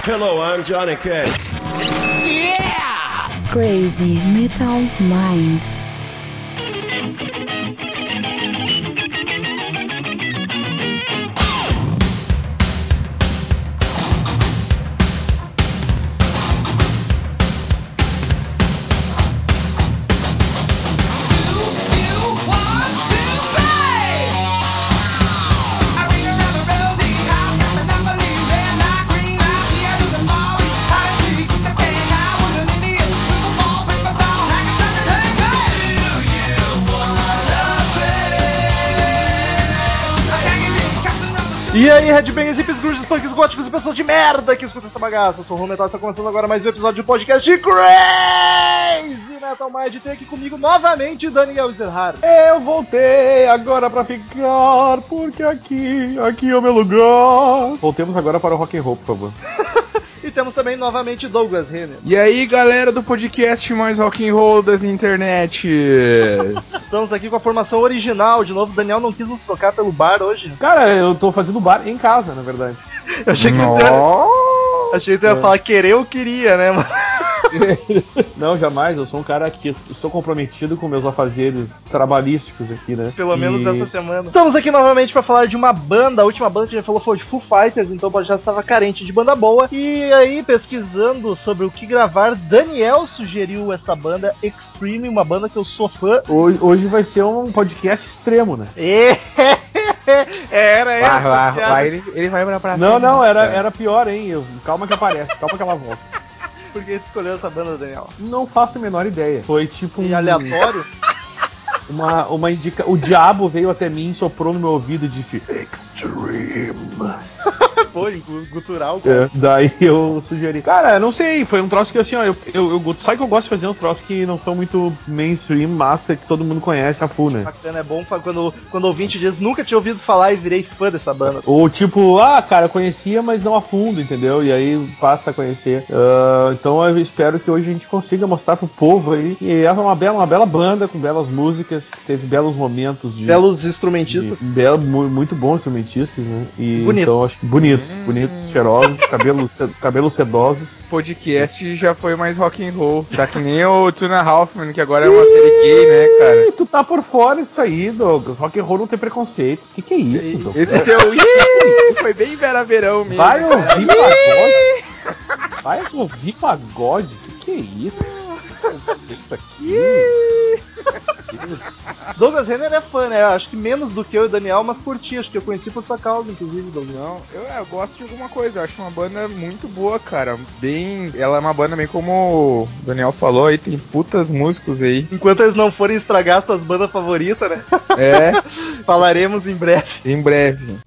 Hello, I'm Johnny Cash. Yeah! Crazy Metal Mind. E aí, headbangers, hippies, grunges, punks, góticos e pessoas de merda que escutam essa bagaça. Eu sou o Ron Metal e está começando agora mais um episódio de podcast de Crazy Metal Mind. E tem aqui comigo novamente Daniel Ezerhard. Eu voltei agora pra ficar, porque aqui é o meu lugar. Voltemos agora para o rock and roll, por favor. E temos também novamente Douglas Renner. E aí, galera do podcast mais rock and roll das internets. Estamos aqui com a formação original. De novo, o Daniel não quis nos trocar pelo bar hoje. Cara, eu tô fazendo bar em casa, na verdade. Eu achei que tu ia falar querer ou queria, né, mano? Não, jamais, eu sou um cara que estou comprometido com meus afazeres trabalhísticos aqui, né? Pelo menos dessa semana. Estamos aqui novamente pra falar de uma banda. A última banda que a gente falou foi de Foo Fighters, então já estava carente de banda boa. E aí, pesquisando sobre o que gravar, Daniel sugeriu essa banda Extreme, uma banda que eu sou fã. Hoje vai ser um podcast extremo, né? Era essa. Ele vai pra Não, era pior, hein? Calma que aparece, calma que ela volta. Por que tu escolheu essa banda, Daniel? Não faço a menor ideia. Foi tipo um aleatório? Uma indica. O diabo veio até mim, soprou no meu ouvido e disse Extreme. Pô, gutural, cara. É, daí eu sugeri. Cara, não sei, foi um troço que assim, ó, sabe que eu gosto de fazer uns troços que não são muito mainstream, master, que todo mundo conhece a full, né? Bacana, é bom quando o ouvinte diz nunca tinha ouvido falar e virei fã dessa banda. Ou tipo, cara, conhecia, mas não a fundo, entendeu? E aí passa a conhecer. Então eu espero que hoje a gente consiga mostrar pro povo aí que é uma bela banda, com belas músicas, que teve belos momentos de... Belos instrumentistas. Muito bons instrumentistas, né? E bonito. Então acho que bonitos, cheirosos, cabelos sedosos. O podcast já foi mais rock and roll. Tá que nem o Tuna Halfman, que agora é uma série gay, né, cara? Tu tá por fora disso aí, Douglas. Rock and roll não tem preconceitos. Que é isso, Douglas? Esse teu foi bem Vera-Verão mesmo. Vai ouvir pagode? Vai ouvir pagode? Que é isso? Conceito aqui. Douglas Renner é fã, né? Acho que menos do que eu e o Daniel, mas curti. Acho que eu conheci por sua causa, inclusive, Douglas. Não, eu gosto de alguma coisa. Eu acho uma banda muito boa, cara. Ela é uma banda bem como o Daniel falou aí, tem putas músicos aí. Enquanto eles não forem estragar suas bandas favoritas, né? É. Falaremos em breve. Em breve.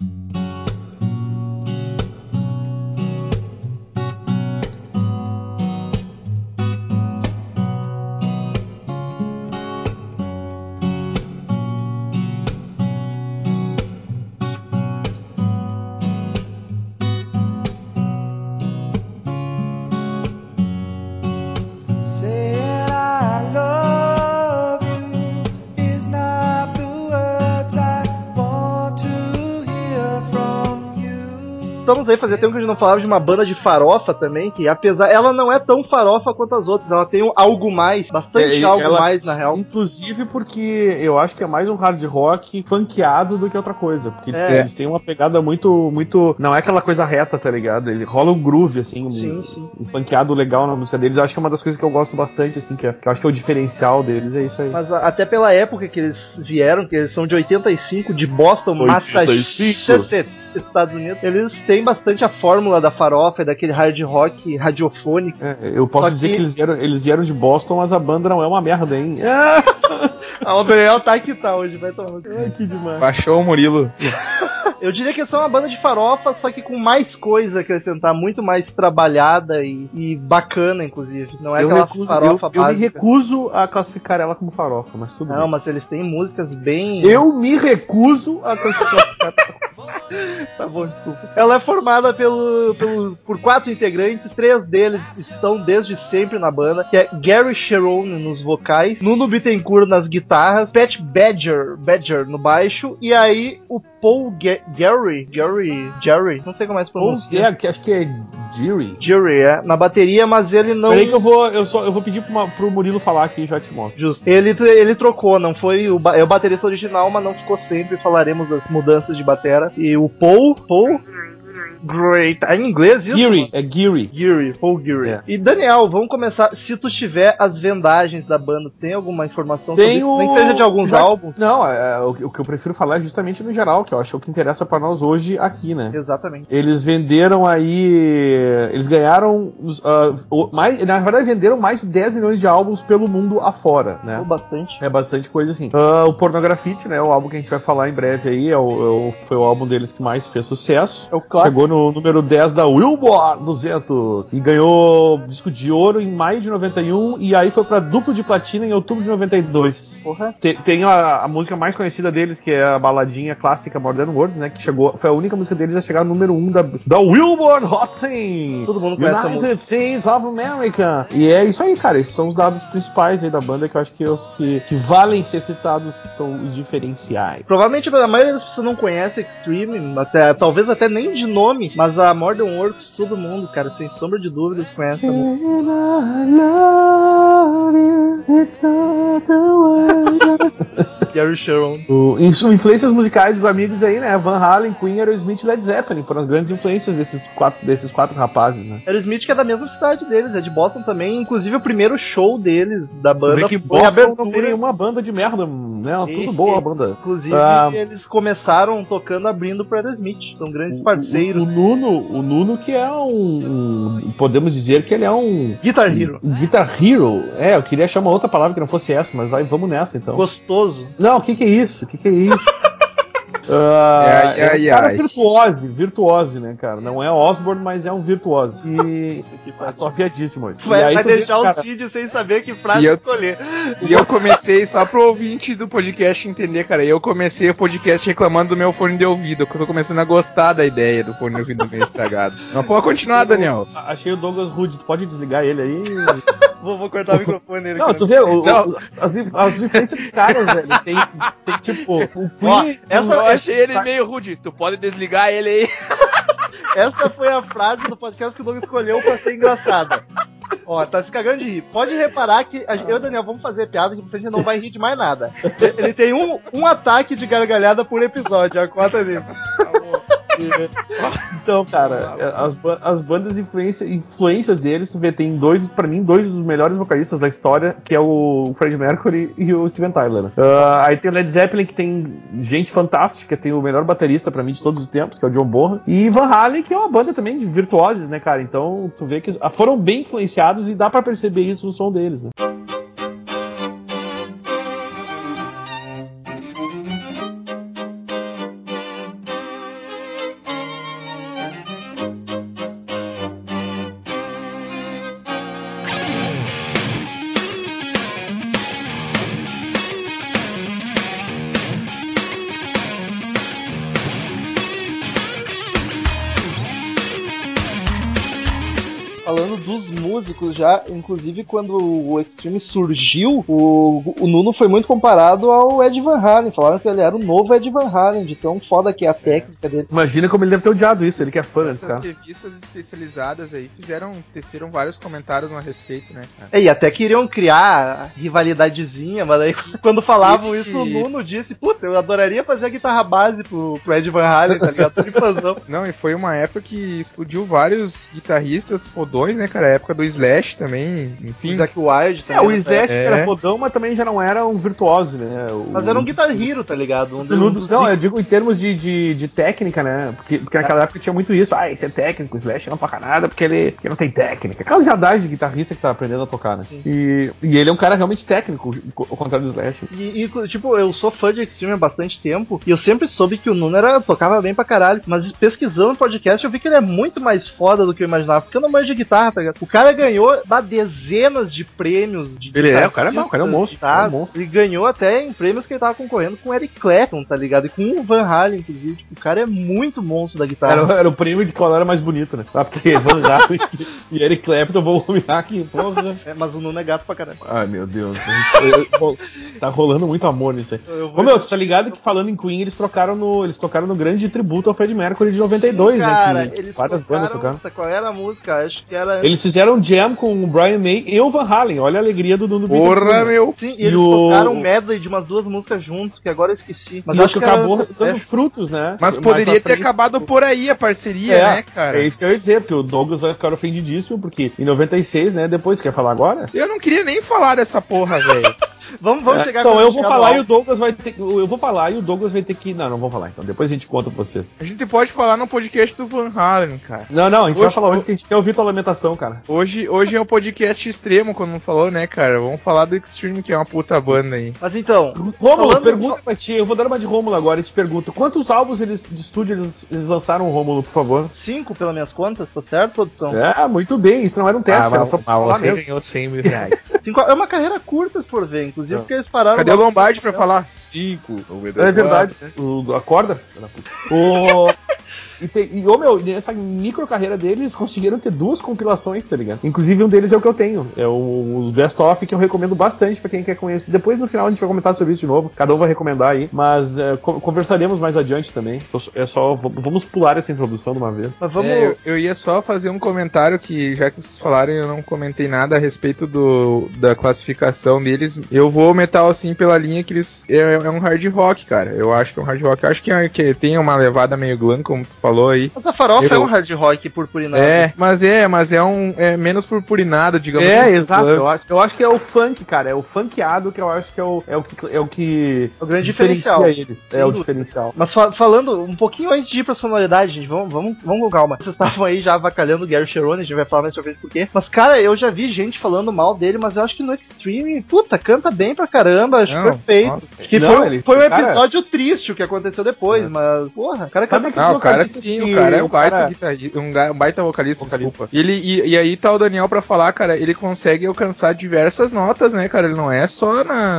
Estamos aí, fazia tempo que a gente não falava de uma banda de farofa também, que apesar, ela não é tão farofa quanto as outras, ela tem algo mais, bastante algo mais, na real. Inclusive porque eu acho que é mais um hard rock funkeado do que outra coisa, porque eles têm uma pegada muito, não é aquela coisa reta, tá ligado? Ele rola um groove, assim, um funkeado legal na música deles. Eu acho que é uma das coisas que eu gosto bastante, assim, que eu acho que é o diferencial deles, é isso aí. Mas até pela época que eles vieram, que eles são de 85, de Boston, Massachusetts, Estados Unidos, eles têm bastante a fórmula da farofa e daquele hard rock radiofônico. Eu posso dizer que eles vieram de Boston, mas a banda não é uma merda, hein? O Daniel tá que tá hoje, vai tomar. Ai, que demais. Baixou o Murilo. Eu diria que eles são uma banda de farofa, só que com mais coisa a acrescentar, muito mais trabalhada e bacana, inclusive. Não é aquela farofa básica. Eu me recuso a classificar ela como farofa, mas tudo bem. Não, mas eles têm músicas bem... Eu me recuso a classificar. Tá bom, desculpa. Ela é formada por 4 integrantes, 3 deles estão desde sempre na banda, que é Gary Cherone nos vocais, Nuno Bittencourt nas guitarras, Pat Badger no baixo, e aí o Paul Jerry, não sei como é que se pronuncia. Acho que é Jerry. Jerry, na bateria, mas ele não... Peraí que eu vou pedir pro Murilo falar aqui e já te mostro. Justo. Ele trocou, não foi o baterista original, mas não ficou sempre, falaremos das mudanças de batera. E o Paul... Great. Em inglês isso? Geary, é Geary. Geary, Paul Geary. É. E Daniel, vamos começar. Se tu tiver as vendagens da banda, tem alguma informação sobre isso? Nem que seja de alguns álbuns? Não, o que eu prefiro falar é justamente no geral, que eu acho que é o que interessa pra nós hoje aqui, né? Exatamente. Eles venderam aí... Eles ganharam... na verdade, venderam mais de 10 milhões de álbuns pelo mundo afora, né? Bastante. É bastante coisa assim. O Pornografite, né? O álbum que a gente vai falar em breve aí, foi o álbum deles que mais fez sucesso. É o clássico. Chegou no número 10 da Billboard 200 e ganhou disco de ouro em maio de 91 e aí foi pra duplo de platina em outubro de 92. Porra. Tem a música mais conhecida deles, que é a baladinha clássica Modern Words, né? Que foi a única música deles a chegar no número 1 da Billboard Hot 100. Todo mundo conhece essa United States of America. E é isso aí, cara. Esses são os dados principais aí da banda que eu acho que valem ser citados, que são os diferenciais. Provavelmente a maioria das pessoas não conhece Extreme, talvez até nem de nome, mas a Modern Words todo mundo, cara, sem sombra de dúvidas conhece essa música. Gary Sharon. Influências musicais dos amigos aí, né? Van Halen, Queen, Aerosmith e Led Zeppelin foram as grandes influências desses quatro rapazes, né? Aerosmith que é da mesma cidade deles, é de Boston também. Inclusive o primeiro show deles, da banda, que foi Boston abertura. Não tem nenhuma banda de merda, né? Tudo boa a banda. Inclusive eles começaram tocando abrindo pro Aerosmith. São grandes parceiros. O Nuno que é podemos dizer que ele é um... Guitar Hero. Guitar Hero. Eu queria achar uma outra palavra que não fosse essa, mas vamos nessa então. Gostoso. Não, o que é isso? Cara virtuose, né, cara? Não é Osborne, mas é um virtuose. E tô afiadíssimo hoje. Vai deixar o Cid sem saber que frase escolher. E eu comecei, só pro ouvinte do podcast entender, cara, eu comecei o podcast reclamando do meu fone de ouvido, porque eu tô começando a gostar da ideia do fone de ouvido meio estragado. Mas pode continuar, Daniel. Achei o Douglas Rude, tu pode desligar ele aí? Vou cortar o microfone nele. Não, tu vê, as influências dos caras, velho, tem tipo, o Queen... Eu achei ele meio rude, tu pode desligar ele aí. Essa foi a frase do podcast que o Douglas escolheu pra ser engraçada. Ó, tá se cagando de rir. Pode reparar que eu e o Daniel vamos fazer piada que a gente não vai rir de mais nada. Ele tem um ataque de gargalhada por episódio, a cota dele. Então, cara, as bandas influências deles, tu vê, tem dois dos melhores vocalistas da história, que é o Freddie Mercury e o Steven Tyler, né? Aí tem o Led Zeppelin, que tem gente fantástica, tem o melhor baterista pra mim de todos os tempos, que é o John Bonham, e Van Halen, que é uma banda também de virtuosos, né, cara? Então, tu vê que foram bem influenciados e dá pra perceber isso no som deles, né? Falando dos músicos já, inclusive quando o Extreme surgiu, o Nuno foi muito comparado ao Ed Van Halen. Falaram que ele era o novo Ed Van Halen, de tão foda que é a técnica dele. Imagina como ele deve ter odiado isso, ele que é fã desse cara. Essas revistas especializadas aí teceram vários comentários a respeito, né, cara? E até queriam criar rivalidadezinha, mas aí quando falavam isso, o Nuno disse, puta, eu adoraria fazer a guitarra base pro Ed Van Halen, tá ligado? Tô de fãzão. Não, e foi uma época que explodiu vários guitarristas fodões, né, cara? A época do Slash também, enfim. Zack Wild também. O Slash era fodão, mas também já não era um virtuoso, né? Mas era um Guitar Hero, tá ligado? Não, eu digo em termos de técnica, né? Porque naquela época tinha muito isso. Esse é técnico, o Slash não toca nada porque ele não tem técnica. Aquelas jadagens de guitarrista que tá aprendendo a tocar, né? E ele é um cara realmente técnico, ao contrário do Slash. Tipo, eu sou fã de Extreme há bastante tempo e eu sempre soube que o Nuno tocava bem pra caralho. Mas pesquisando no podcast eu vi que ele é muito mais foda do que eu imaginava. Porque eu não manjo de guitarra, tá ligado? ligado? O cara ganhou dezenas de prêmios de o cara é um monstro. Ele ganhou até em prêmios que ele tava concorrendo com o Eric Clapton, tá ligado? E com o Van Halen, inclusive. Tipo, o cara é muito monstro da guitarra. Era o prêmio de qual era mais bonito, né? Porque Van Halen e Eric Clapton vão combinar aqui, porra. Mas o Nuno é gato pra caralho. Ai, meu Deus. Tá rolando muito amor nisso aí. Tu tá ligado que falando em Queen, eles tocaram no grande tributo ao Fred Mercury de 92, sim, né? cara, Que eles várias bandas tocaram. Qual era a música? Acho que era... Eles fizeram um jam com o Brian May e o Van Halen. Olha a alegria do Nuno. Porra, meu! Sim, e eles tocaram um medley de umas 2 músicas juntos, que agora eu esqueci. Mas acho que acabou dando frutos, né? Mas poderia ter acabado por aí a parceria, né, cara? É isso que eu ia dizer, porque o Douglas vai ficar ofendidíssimo, porque em 96, né, depois, quer falar agora? Eu não queria nem falar dessa porra, velho. Vamos chegar então, eu vou falar e o Douglas vai ter que... Eu vou falar e o Douglas vai ter que... Não vou falar, então. Depois a gente conta pra vocês. A gente pode falar no podcast do Van Halen, cara. Não, a gente vai falar hoje que a gente quer ouvir tua lamentação, cara. Hoje é um podcast extremo, quando não falou, né, cara? Vamos falar do Extreme, que é uma puta banda aí. Mas então... Rômulo, pergunta pra ti. Eu vou dar uma de Rômulo agora e te pergunto. Quantos álbuns de estúdio eles lançaram, Rômulo, por favor? 5, pelas minhas contas, tá certo, produção? Muito bem. Isso não era um teste, era só falar mesmo. Ganhou 100 mil reais. 5, é uma carreira curta, se for ver. Inclusive, porque eles pararam... Cadê o Lombardi pra falar? 5. É verdade. Né? Acorda. Nessa micro carreira deles, conseguiram ter 2 compilações, tá ligado? Inclusive um deles é o que eu tenho. É o Best Of, que eu recomendo bastante pra quem quer conhecer. Depois, no final, a gente vai comentar sobre isso de novo. Cada um vai recomendar aí. Mas conversaremos mais adiante também. Vamos pular essa introdução de uma vez. Mas vamos... eu ia só fazer um comentário que, já que vocês falaram, eu não comentei nada a respeito da classificação deles. Eu vou metal, assim, pela linha que eles... É um hard rock, cara. Eu acho que é um hard rock. Eu acho que tem uma levada meio glam, como tu falou aí. Mas a Farofa é um hard rock purpurinado. Mas é menos purpurinado, digamos assim. Exato. Eu acho que é o funk, cara. É o funkeado que eu acho que é o grande diferencial eles. É o diferencial. Mas falando um pouquinho antes de ir pra sonoridade, gente, vamos com calma. Vocês estavam aí já avacalhando o Gary Cherone, a gente vai falar mais pra frente por quê. Mas, cara, eu já vi gente falando mal dele, mas eu acho que no Extreme, canta bem pra caramba, acho perfeito. Nossa. Que foi um episódio triste o que aconteceu depois, mas, porra, o cara canta... O cara é um baita guitarrista, um baita vocalista, desculpa. E aí tá o Daniel pra falar, cara, ele consegue alcançar diversas notas, né, cara? Ele não é só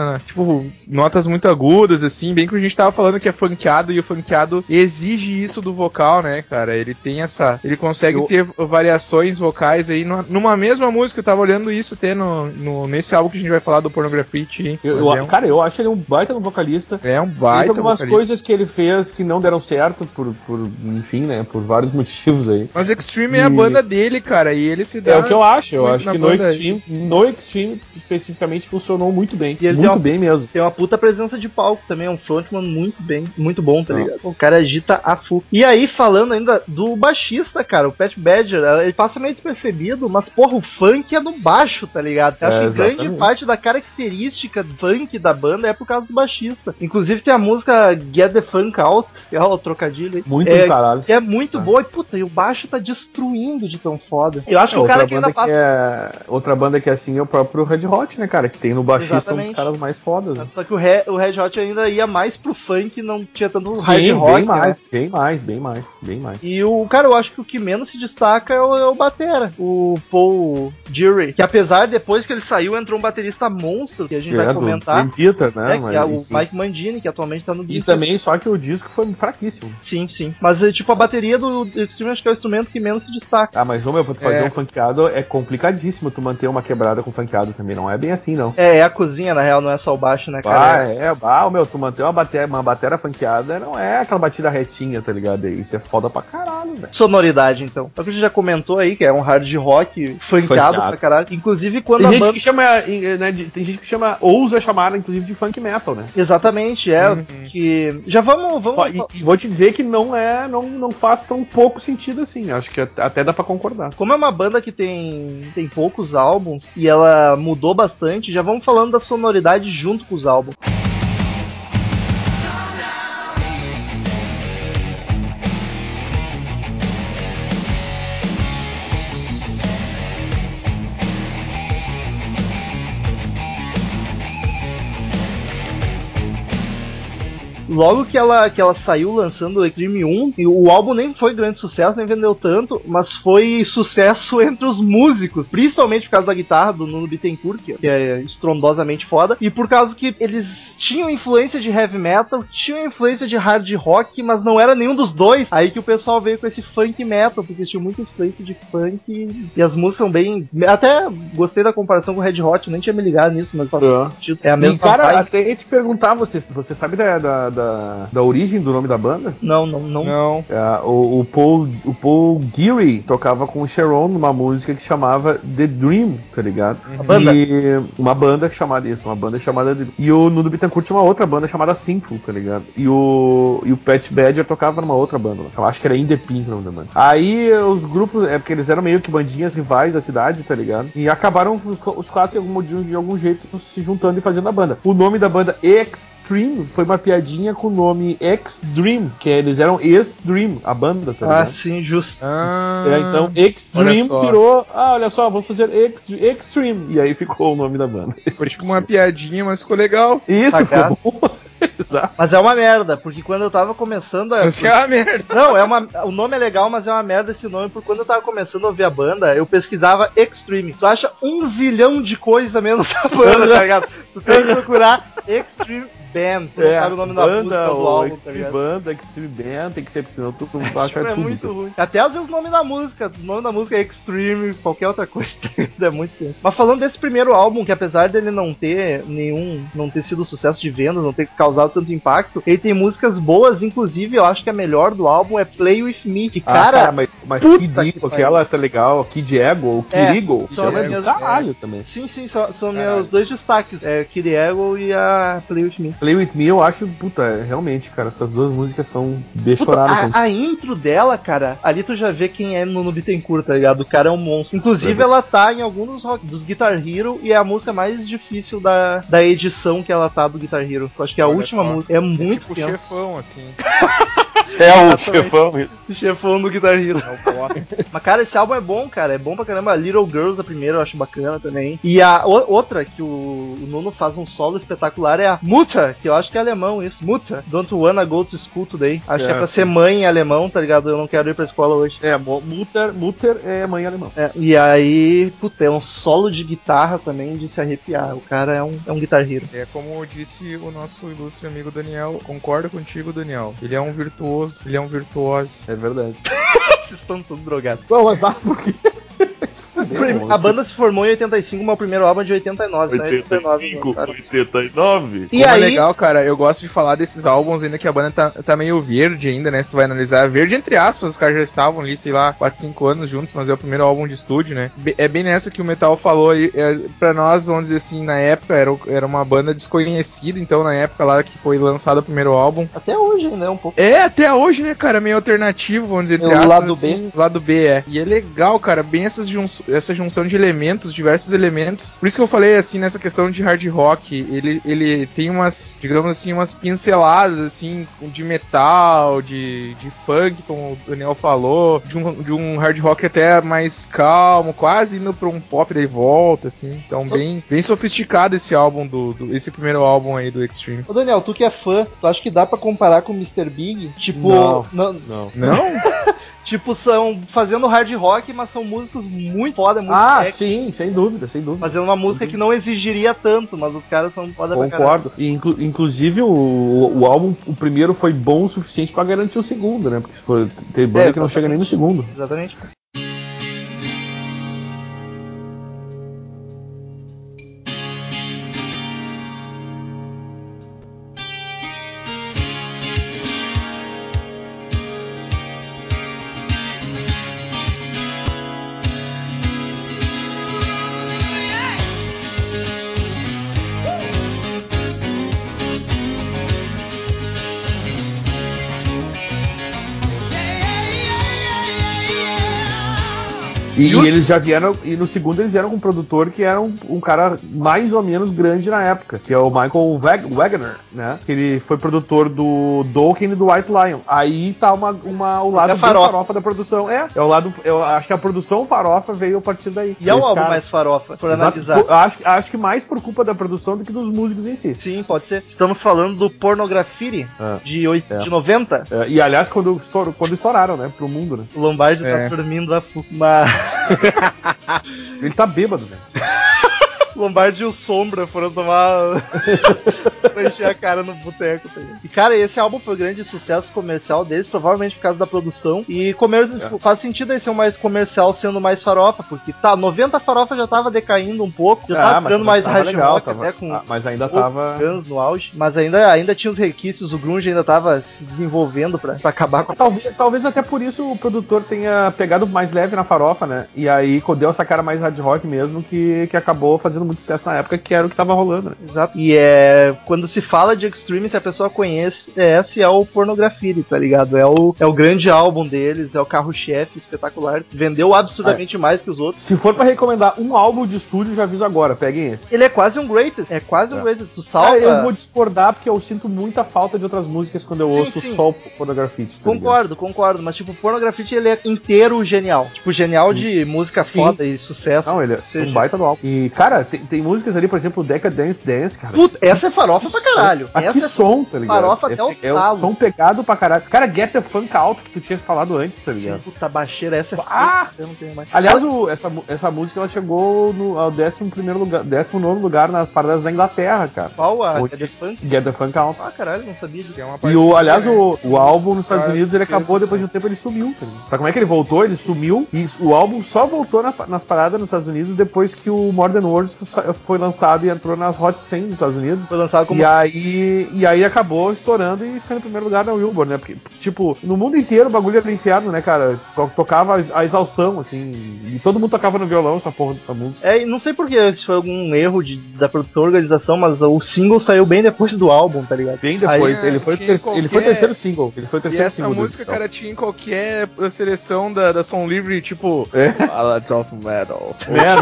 notas muito agudas, assim, bem que a gente tava falando que é funkeado, e o funkeado exige isso do vocal, né, cara? Ele tem ele consegue ter variações vocais aí numa mesma música. Eu tava olhando isso até nesse álbum que a gente vai falar do Pornografite. Cara, eu acho ele um baita no vocalista. É um baita Tem algumas coisas que ele fez que não deram certo enfim, né, por vários motivos aí. Mas Extreme é a banda dele, cara, e ele se dá... É o que eu acho. Eu acho que no Extreme especificamente funcionou muito bem. E ele muito bem mesmo. Tem uma puta presença de palco também, é um frontman muito bom, tá ligado? O cara agita a full. E aí, falando ainda do baixista, cara, o Pat Badger, ele passa meio despercebido, mas porra, o funk é no baixo, tá ligado? Eu acho que grande parte da característica funk da banda é por causa do baixista. Inclusive tem a música Get the Funk Out, que é o trocadilho aí. Muito do caralho. Que é muito boa, e puta, e o baixo tá destruindo de tão foda. Eu acho que o cara que ainda passa... outra banda que é assim é o próprio Red Hot, né, cara? Que tem no baixista um dos caras mais fodas. Né? Só que o Red Hot ainda ia mais pro funk, não tinha tanto hard rock. Bem mais. E cara, eu acho que o que menos se destaca é o batera, o Paul Jury, que apesar, depois que ele saiu, entrou um baterista monstro, que a gente vai comentar. Do Theater, né? Que é o Mike Mangini, que atualmente tá no E também, só que o disco foi fraquíssimo. Sim. Mas, tipo, a bateria do Extreme acho que é o instrumento que menos se destaca. Mas, pra tu fazer um funkeado, é complicadíssimo tu manter uma quebrada com funkeado também. Não é bem assim, não. É a cozinha, na real, não é só o baixo, né, cara? Tu manter uma batera funkeada não é aquela batida retinha, tá ligado? Isso é foda pra caralho, velho. Sonoridade, então. É o que a gente já comentou aí, que é um hard rock funkeado pra caralho. Inclusive, quando tem gente que chama, né, tem gente que ousa chamar, inclusive, de funk metal, né? Exatamente, que... Já vamos... E vou te dizer que não faz tão pouco sentido assim. Acho que até dá pra concordar. Como é uma banda que tem poucos álbuns e ela mudou bastante, já vamos falando da sonoridade junto com os álbuns. logo que ela saiu lançando o Extreme 1, e o álbum nem foi grande sucesso, nem vendeu tanto, mas foi sucesso entre os músicos, principalmente por causa da guitarra do Nuno Bittencourt, que é estrondosamente foda, e por causa que eles tinham influência de heavy metal, tinham influência de hard rock, mas não era nenhum dos dois. Aí que o pessoal veio com esse funk metal, porque tinha muita influência de funk, e as músicas são bem... Até gostei da comparação com o Red Hot, nem tinha me ligado nisso, mas é a mesma. E cara, vibe. Até ia te perguntar, você sabe da origem do nome da banda? Não. O Paul Geary tocava com o Sharon numa música que chamava The Dream, tá ligado? Uma banda chamada The Dream. E o Nuno Bittencourt tinha uma outra banda chamada Sinful, tá ligado? E o Pat Badger tocava numa outra banda, acho que era In The Pink o nome da banda. Aí os grupos, porque eles eram meio que bandinhas rivais da cidade, tá ligado? E acabaram os quatro de algum jeito se juntando e fazendo a banda. O nome da banda Extreme foi uma piadinha com o nome X-Dream, que eles eram X-Dream, a banda, tá ligado? Ah, sim, justo. Então Extreme virou, olha só, vamos fazer Extreme, e aí ficou o nome da banda. Foi tipo uma piadinha, mas ficou legal. Isso, ficou bom. Exato. Mas é uma merda, porque quando eu tava começando a... Mas é uma merda. Não, o nome é legal, mas é uma merda esse nome, porque quando eu tava começando a ouvir a banda, eu pesquisava Extreme. Tu acha 1 zilhão de coisa menos da banda, tá ligado? Tu tem que procurar Extreme Band, tu não sabe o nome da música do álbum, tá ligado? Banda, Extreme Band, tem que ser, senão tu não acha tudo. É muito ruim. Até às vezes o nome da música é Extreme, qualquer outra coisa, é muito tempo. Mas falando desse primeiro álbum, que apesar dele não ter sido sucesso de venda, não ter causado tanto impacto, ele tem músicas boas, inclusive eu acho que a melhor do álbum é Play With Me, que cara mas Kid Ego, aquela tá legal, Kid Ego, ou Kid Ego, chama do caralho também. Sim, são meus dois destaques, Kid Ego e a Play With Me. Play With Me eu acho, realmente, cara, essas duas músicas são de chorar. A intro dela, cara, ali tu já vê quem é no Bittencourt, tá ligado? O cara é um monstro. Inclusive, ela tá em alguns dos Guitar Hero e é a música mais difícil da edição que ela tá do Guitar Hero. Eu acho que é a última música. É muito tipo chefão, assim. O chefão mesmo. O chefão do Guitar Hero. É o boss. Mas, cara, esse álbum é bom, cara. É bom pra caramba. Little Girls, a primeira, eu acho bacana também. E a outra, que o Nuno faz um solo espetacular, é a Mutter, que eu acho que é alemão isso. Mutter. Don't wanna go to school today. Acho que é pra ser mãe em alemão, tá ligado? Eu não quero ir pra escola hoje. Mutter é mãe alemão. E aí, é um solo de guitarra também de se arrepiar. O cara é um Guitar Hero. É como disse o nosso ilustre amigo Daniel. Concordo contigo, Daniel. Ele é um virtuoso. É verdade. Vocês estão todos drogados. Bom, azar por quê? A banda se formou em 85, mas o primeiro álbum é de 89. 89. E aí... é legal, cara, eu gosto de falar desses álbuns ainda que a banda tá meio verde ainda, né? Se tu vai analisar, verde entre aspas, os caras já estavam ali, sei lá, 4, 5 anos juntos, mas é o primeiro álbum de estúdio, né? É bem nessa que o Metal falou aí, pra nós, vamos dizer assim, na época era uma banda desconhecida, então na época lá que foi lançado o primeiro álbum. Até hoje ainda é um pouco. Até hoje, né, cara, meio alternativo, vamos dizer, entre aspas. Lado assim, B. Lado B, E é legal, cara, bem essa junção de elementos, diversos elementos. Por isso que eu falei, assim, nessa questão de hard rock, ele tem umas, digamos assim, umas pinceladas, assim, de metal, de funk, como o Daniel falou, de um hard rock até mais calmo, quase indo pra um pop de volta, assim. Então, bem sofisticado esse álbum, esse primeiro álbum aí do Extreme. Ô, Daniel, tu que é fã, tu acha que dá pra comparar com o Mr. Big? Tipo... Não? Tipo, são fazendo hard rock, mas são músicos muito foda, muito sim, sem dúvida. Fazendo uma música que não exigiria tanto, mas os caras são foda pra caramba. Concordo. Inclusive, o álbum, o primeiro foi bom o suficiente pra garantir o segundo, né? Porque tem banda que não chega nem no segundo. Exatamente. E eles já vieram, e no segundo eles vieram com um produtor que era um cara mais ou menos grande na época, que é o Michael Wagner, né? Que ele foi produtor do Dokken e do White Lion. Aí tá o lado farofa da produção. É o lado, eu acho que a produção farofa veio a partir daí. E é o álbum mais farofa, por analisar. Acho que mais por culpa da produção do que dos músicos em si. Sim, pode ser. Estamos falando do Pornography de 90. E aliás, quando estouraram, né? Pro mundo, né? O Lombardi tá dormindo a mas... Ele tá bêbado, né? Lombardi e o Sombra foram tomar pra encher a cara no boteco. Tá? E cara, esse álbum foi grande sucesso comercial deles, provavelmente por causa da produção. E faz sentido aí ser um mais comercial sendo mais farofa, porque 90 farofa já tava decaindo um pouco, já tava ficando mais hard rock, até com mas ainda tava Guns no auge, mas ainda tinha os requisitos, o grunge ainda tava se desenvolvendo pra acabar com talvez até por isso o produtor tenha pegado mais leve na farofa, né? E aí deu essa cara mais hard rock mesmo, que acabou fazendo muito sucesso na época, que era o que tava rolando, né? Exato. E quando se fala de Extreme, se a pessoa conhece, esse é o Pornography, tá ligado? É o grande álbum deles, é o carro-chefe espetacular. Vendeu absurdamente mais que os outros. Se for pra recomendar um álbum de estúdio, já aviso agora, peguem esse. Ele é quase um greatest. Um greatest. Tu salva... eu vou discordar porque eu sinto muita falta de outras músicas quando eu ouço só o Pornography. Concordo. Mas tipo, o Pornography ele é inteiro genial. Tipo, genial de música foda e sucesso. Não, ele é um baita do álbum. E, cara, tem músicas ali, por exemplo, Decadence Dance, cara. Puta, essa é farofa pra caralho. Que som, tá ligado? Farofa até o talo. É um som pegado pra caralho. Cara, Get the Funk Out, que tu tinha falado antes, tá ligado? Puta, baixeira, essa eu não tenho mais. Aliás, essa música, ela chegou ao 19º lugar nas paradas da Inglaterra, cara. Qual a Get the Funk? Get the Funk Out. Ah, caralho, não sabia disso. Aliás, o álbum nos Estados Unidos, ele acabou depois de um tempo, ele sumiu, tá ligado? Sabe como é que ele voltou? Ele sumiu e o álbum só voltou nas paradas nos Estados Unidos depois que o Modern Words foi lançado e entrou nas Hot 100 dos Estados Unidos. Foi lançado como... E aí acabou estourando e ficando em primeiro lugar na Billboard, né? Porque, tipo, no mundo inteiro o bagulho era inferno, né, cara? Tocava a exaustão, assim, e todo mundo tocava no violão essa porra dessa música. E não sei porquê, se foi algum erro da produção, organização, mas o single saiu bem depois do álbum, tá ligado? Bem depois, ele foi o terceiro single. E essa música, cara, tinha em qualquer seleção da Som Livre, tipo, Ballads of Metal.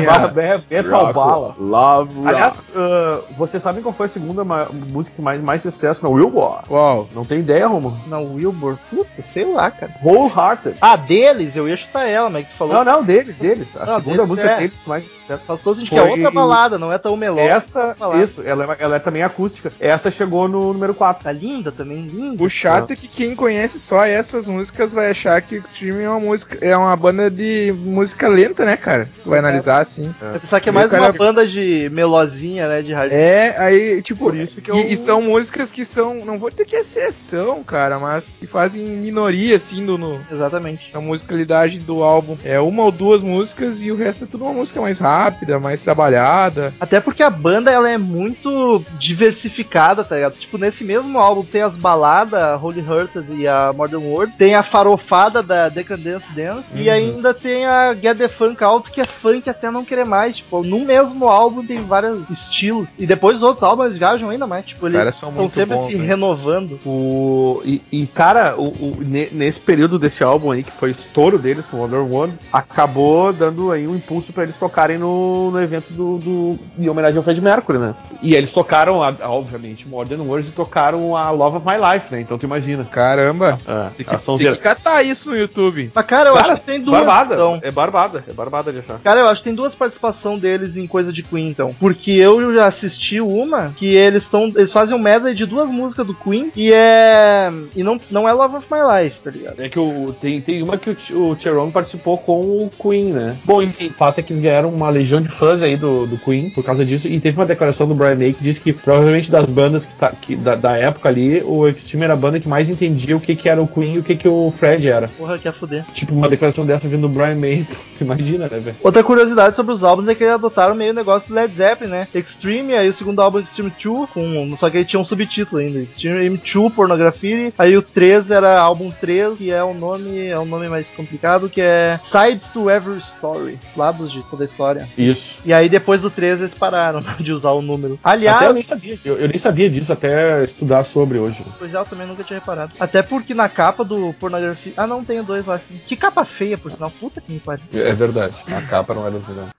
Metal Bala. Love Rock. Aliás, vocês sabem qual foi a segunda música que mais sucesso na Billboard? Qual? Não tem ideia, Romulo? Na Billboard? Puta, sei lá, cara. Wholehearted. Deles? Eu ia chutar ela, mas que tu falou. Não, deles. A segunda música deles mais sucesso. Faz todo sentido, que é outra balada, não é tão melódica. Ela é também acústica. Essa chegou no número 4. Tá linda também, linda. O chato é que quem conhece só essas músicas vai achar que o Extreme é uma banda de música lenta, né, cara? Se tu vai analisar assim. Vai pensar que é mais uma banda de melosinha, né, de rádio. Aí, tipo, por isso que e são músicas que são, não vou dizer que é exceção, cara, mas que fazem minoria, assim, Exatamente. A musicalidade do álbum. É uma ou duas músicas e o resto é tudo uma música mais rápida, mais trabalhada. Até porque a banda, ela é muito diversificada, tá ligado? Tipo, nesse mesmo álbum tem as baladas, a Holy Hearted e a Modern World, tem a farofada da Decadence Dance e ainda tem a Get the Funk Out, que é funk até não querer mais. Tipo, no mesmo álbum tem vários estilos. E depois os outros álbuns viajam ainda mais. Tipo, eles estão sempre bons, se renovando. Cara, nesse período desse álbum aí, que foi o estouro deles com Modern Words, acabou dando aí um impulso pra eles tocarem no evento em homenagem ao Freddie Mercury, né? E eles tocaram, obviamente, Modern Words e tocaram a Love of My Life, né? Então tu imagina. Caramba! Tem que catar isso no YouTube. Mas, cara, eu acho que tem duas. Então. É barbada de achar. Cara, eu acho que tem duas participações deles em coisa de Queen, então. Porque eu já assisti uma que eles fazem um medley de duas músicas do Queen e não é Love of My Life, tá ligado? É que tem uma que o Cherone participou com o Queen, né? Bom, enfim, o fato é que eles ganharam uma legião de fãs aí do Queen por causa disso, e teve uma declaração do Brian May que disse que provavelmente das bandas da época ali, o Extreme era a banda que mais entendia o que era o Queen e o que o Fred era. Porra, quer fuder. Tipo, uma declaração dessa vindo do Brian May, tu imagina, né, velho? Outra curiosidade sobre os álbuns é que eles adotaram meio o negócio do Led Zeppelin, né? Extreme, aí o segundo álbum Extreme 2, só que ele tinha um subtítulo ainda, Extreme 2 Pornography, aí o 3 era álbum 3, que é um nome mais complicado, que é Sides to Every Story, lados de toda a história. Isso. E aí depois do 13 eles pararam de usar o número. Aliás, até eu nem sabia. Eu nem sabia disso até estudar sobre hoje. Pois é, eu também nunca tinha reparado. Até porque na capa do Pornografia... Ah, não, tem dois lá assim. Que capa feia, por sinal. Puta que me pariu. É verdade. A capa não é do final.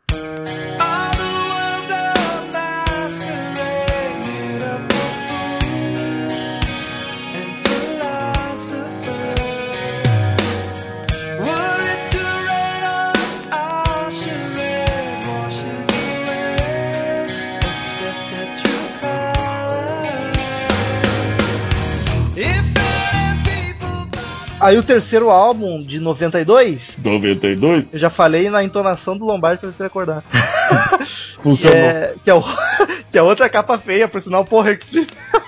Aí o terceiro álbum, de 92... 92? Eu já falei na entonação do Lombardi pra você recordar. Funcionou. Que é outra capa feia, por sinal, porra, Extreme.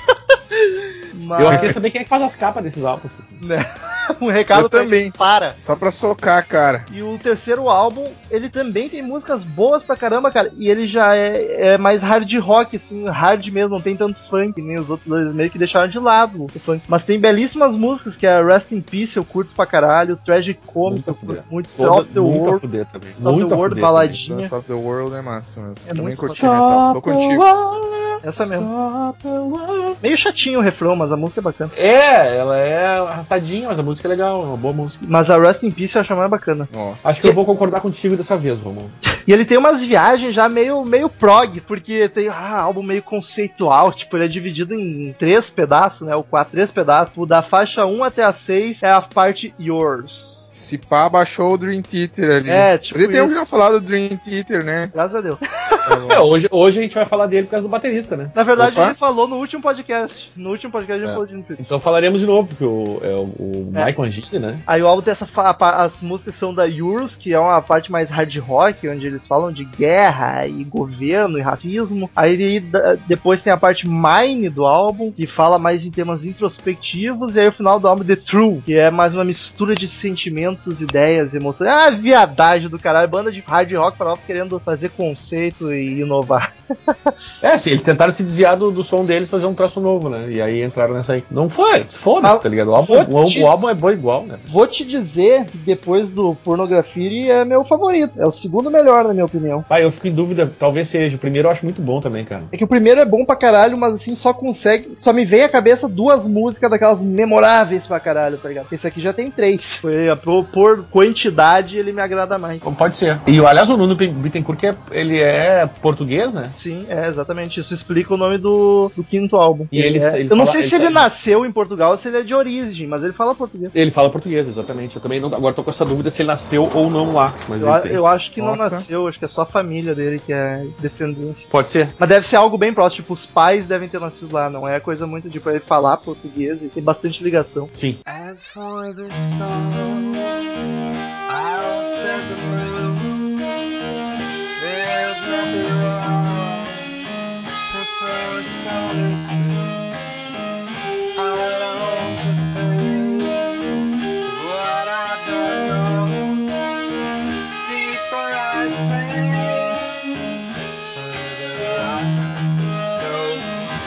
Mas... eu queria saber quem é que faz as capas desses álbuns. Né? Um recado eu também. Para. Só pra socar, cara. E o terceiro álbum, ele também tem músicas boas pra caramba, cara. E ele já é mais hard rock, assim, hard mesmo, não tem tanto funk, nem os outros dois, meio que deixaram de lado o funk. Mas tem belíssimas músicas, que é Rest in Peace, eu curto pra caralho, Tragic Comic, eu curto muito, Stop the World. Muito a fuder também. Stop the World, baladinha. Stop the World é massa mesmo. É também muito curti metal. Tô contigo. Essa mesmo. Meio chatinho o refrão, mas a música é bacana. Ela é arrastadinha, mas a música é legal, é uma boa música. Mas a Rest in Peace eu acho mais bacana. Acho que eu vou concordar contigo dessa vez, Romulo. E ele tem umas viagens já meio prog, porque tem álbum meio conceitual, tipo, ele é dividido em 3 pedaços, né, ou 3 pedaços. O da faixa 1 até a 6 é a parte Yours. Se pá, baixou o Dream Theater ali. Tipo mas ele tem um que já falado do Dream Theater, né? Graças a Deus. Hoje a gente vai falar dele por causa do baterista, né? Na verdade, ele falou no último podcast. No último podcast ele falou de Dream Theater. Então falaremos de novo, porque o Michael Angeli, né? Aí o álbum tem as músicas são da Yours, que é uma parte mais hard rock, onde eles falam de guerra e governo e racismo. Aí depois tem a parte Mine do álbum, que fala mais em temas introspectivos. E aí o final do álbum The True, que é mais uma mistura de sentimentos, ideias, emoções. Viadagem do caralho. Banda de hard rock para querendo fazer conceito e inovar. Sim, eles tentaram se desviar do som deles, fazer um troço novo, né? E aí entraram nessa aí. Não foi, foda-se, tá ligado? O álbum é bom igual, né? Vou te dizer que depois do Pornografia é meu favorito. É o segundo melhor, na minha opinião. Eu fico em dúvida, talvez seja. O primeiro eu acho muito bom também, cara. É que o primeiro é bom pra caralho, mas assim, só me vem à cabeça 2 músicas daquelas memoráveis pra caralho, tá ligado? Esse aqui já tem 3. Por quantidade, ele me agrada mais. Pode ser. E, aliás, o Nuno Bittencourt, ele é português, né? Sim, exatamente. Isso explica o nome do 5º álbum. E ele eu não sei se ele nasceu em Portugal ou se ele é de origem, mas ele fala português. Ele fala português, exatamente. Eu também não, agora tô com essa dúvida se ele nasceu ou não lá. Mas eu acho que não nasceu, acho que é só a família dele que é descendente. Pode ser. Mas deve ser algo bem próximo, tipo, os pais devem ter nascido lá, não é coisa muito de ele falar português e tem bastante ligação. Sim. As for the song, I'll send the moon. There's nothing wrong, prefer solitude. I long to pay what I don't know. Deeper I sink, further I go.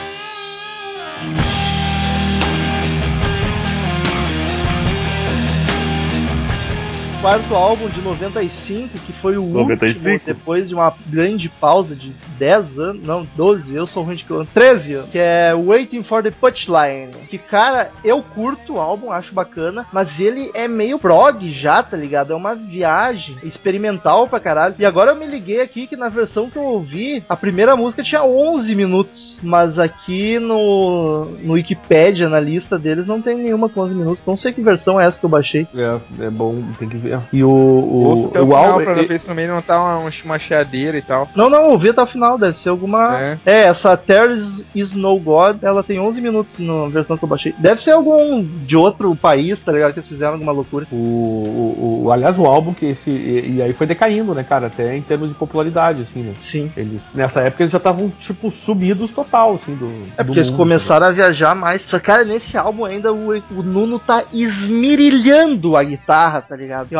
Quarto álbum de 95, que foi o 95? último, depois de uma grande pausa de 10 anos, não, 12, eu sou ruim de quilômetro, 13 anos, que é Waiting for the Punchline, que, cara, eu curto o álbum, acho bacana, mas ele é meio prog já, tá ligado? É uma viagem experimental pra caralho, e agora eu me liguei aqui que na versão que eu ouvi, a primeira música tinha 11 minutos, mas aqui no Wikipedia, na lista deles, não tem nenhuma com 11 minutos, não sei que versão é essa que eu baixei. É bom, tem que ver. E o álbum pra ver se também não tá uma chiadeira e tal. Não, ouvi até o final, deve ser alguma... Essa There Is No God, ela tem 11 minutos na versão que eu baixei. Deve ser algum de outro país, tá ligado? Que eles fizeram alguma loucura. Aliás, o álbum que e aí foi decaindo, né, cara? Até em termos de popularidade, assim, né? Sim. Nessa época eles já estavam, tipo, sumidos total, assim, do porque eles começaram a viajar mais. Só que, cara, nesse álbum ainda o Nuno tá esmirilhando a guitarra, tá ligado? Eu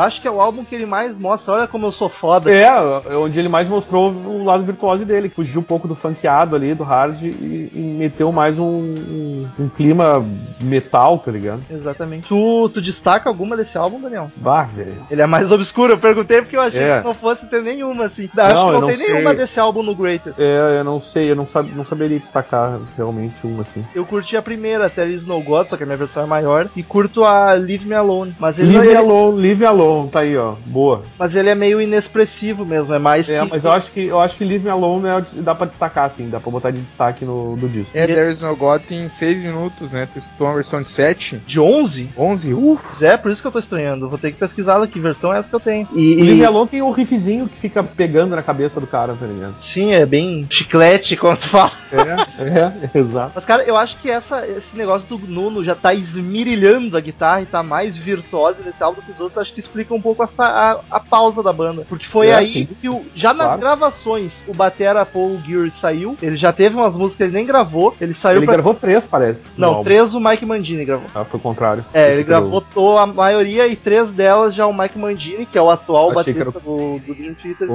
acho que é o álbum que ele mais mostra, olha como eu sou foda. Onde ele mais mostrou o lado virtuoso dele, que fugiu um pouco do funkeado ali, do hard, e meteu mais um clima metal, tá ligado? Exatamente. Tu destaca alguma desse álbum, Daniel? Bah, velho. Ele é mais obscuro, eu perguntei porque eu achei que não fosse ter nenhuma, assim. Acho que não tem nenhuma desse álbum no Greatest. Eu não sei, eu não saberia destacar realmente uma, assim. Eu curti a primeira, There Is No God, só que a minha versão é maior, e curto a Leave Me Alone. Mas Leave Me Alone, tá aí, ó, boa. Mas ele é meio inexpressivo mesmo, é mais mas eu acho que Leave Me Alone dá pra destacar, assim, dá pra botar de destaque do disco. There Is No God tem 6 minutos, né? Tu escutou uma versão de 7? De 11? 11? Por isso que eu tô estranhando, vou ter que pesquisar lá que versão é essa que eu tenho. E Leave Me Alone tem um riffzinho que fica pegando na cabeça do cara, tá ligado? Sim, é bem chiclete quando tu fala. Exato. Mas, cara, eu acho que esse negócio do Nuno já tá esmirilhando a guitarra e tá mais virtuosa nesse álbum que os outros, acho que explica um pouco a pausa da banda. Porque foi aí que, nas gravações, o batera Paul Gear saiu, ele já teve umas músicas que ele nem gravou, ele saiu Ele gravou 3, parece. Não, 3 o Mike Mandini gravou. Foi o contrário. Ele gravou a maioria e 3 delas já o Mike Mandini, que é o atual baterista do Dream Theater.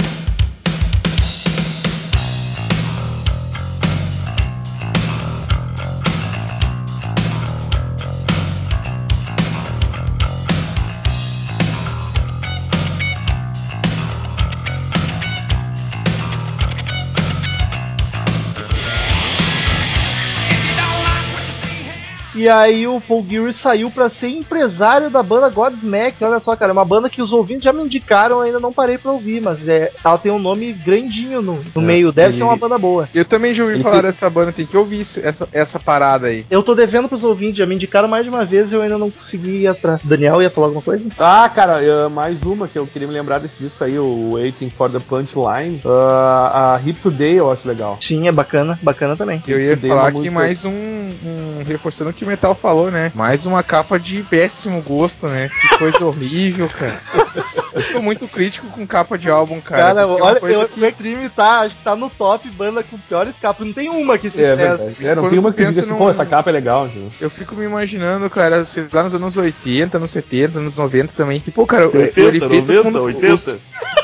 E aí o Paul Gear saiu pra ser empresário da banda Godsmack. Olha só, cara, é uma banda que os ouvintes já me indicaram, ainda não parei pra ouvir, mas ela tem um nome grandinho no meio, deve ser uma banda boa. Eu também já ouvi falar dessa banda, tem que ouvir essa parada aí. Eu tô devendo pros ouvintes, já me indicaram mais de uma vez e eu ainda não consegui ir atrás. Daniel, ia falar alguma coisa? Cara, mais uma que eu queria me lembrar desse disco aí, o Waiting for the Punchline. A Hip Today eu acho legal. Sim, é bacana também. Eu ia falar que mais reforçando o que o Metal falou, né? Mais uma capa de péssimo gosto, né? Que coisa horrível, cara. Eu sou muito crítico com capa de álbum, cara. Cara, olha, o Extreme acho que tá no top banda com piores capas. Não tem uma que se presta. Não tem uma que diga assim, pô, essa capa é legal. Tipo. Eu fico me imaginando, cara, lá nos anos 80, anos 70, anos 90 também. Que, pô, cara, 80, 90, 80...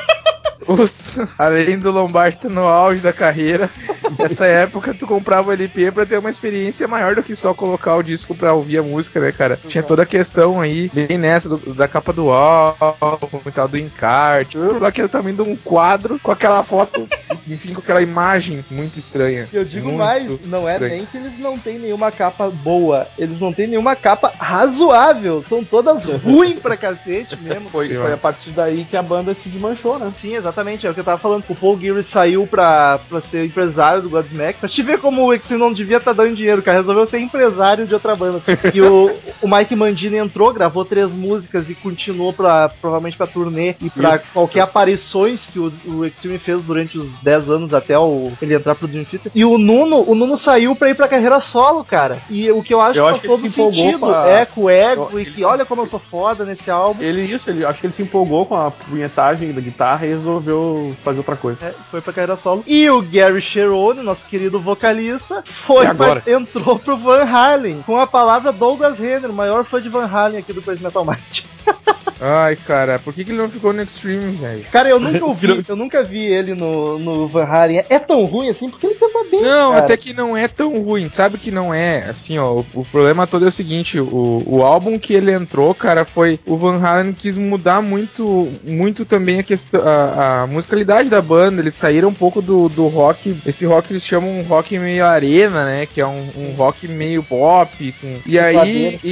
Além do Lombardi tá no auge da carreira, nessa época tu comprava o LP pra ter uma experiência maior do que só colocar o disco pra ouvir a música, né, cara? Tinha toda a questão aí, bem nessa, da capa do álbum e tal, do encarte, aquele tamanho de um quadro com aquela foto, enfim, com aquela imagem muito estranha. Eu digo mais, não estranha. É nem que eles não têm nenhuma capa boa, eles não têm nenhuma capa razoável, são todas ruins pra cacete mesmo. Foi a partir daí que a banda se desmanchou, né? Sim, exatamente, é o que eu tava falando. O Paul Gear saiu pra ser empresário do Godsmack, pra te ver como o Extreme não devia estar dando dinheiro, cara, resolveu ser empresário de outra banda. E o Mike Mandini entrou, gravou 3 músicas e continuou provavelmente pra turnê e pra qualquer aparições que o Extreme fez durante os 10 anos até ele entrar pro Dream Theater. E o Nuno saiu pra ir pra carreira solo, cara. E o que eu acho que faz todo sentido com o ego e que olha como eu sou foda nesse álbum. Acho que ele se empolgou com a punhetagem da guitarra e resolveu fazer outra coisa. Foi pra carreira solo. E o Gary Cherone, nosso querido vocalista, entrou pro Van Halen com a palavra Douglas Henry, o maior fã de Van Halen aqui do Crazy Metal Mind. Ai, cara, por que ele não ficou no Extreme, velho? Cara, eu nunca vi ele no Van Halen. É tão ruim assim? Porque ele canta bem, não, cara. Até que não é tão ruim. Sabe que não é, assim, ó, o problema todo é o seguinte, o álbum que ele entrou, cara, foi o Van Halen quis mudar muito também a questão, a musicalidade da banda. Eles saíram um pouco do rock, esse rock eles chamam um rock meio arena, né, que é um rock meio pop, e aí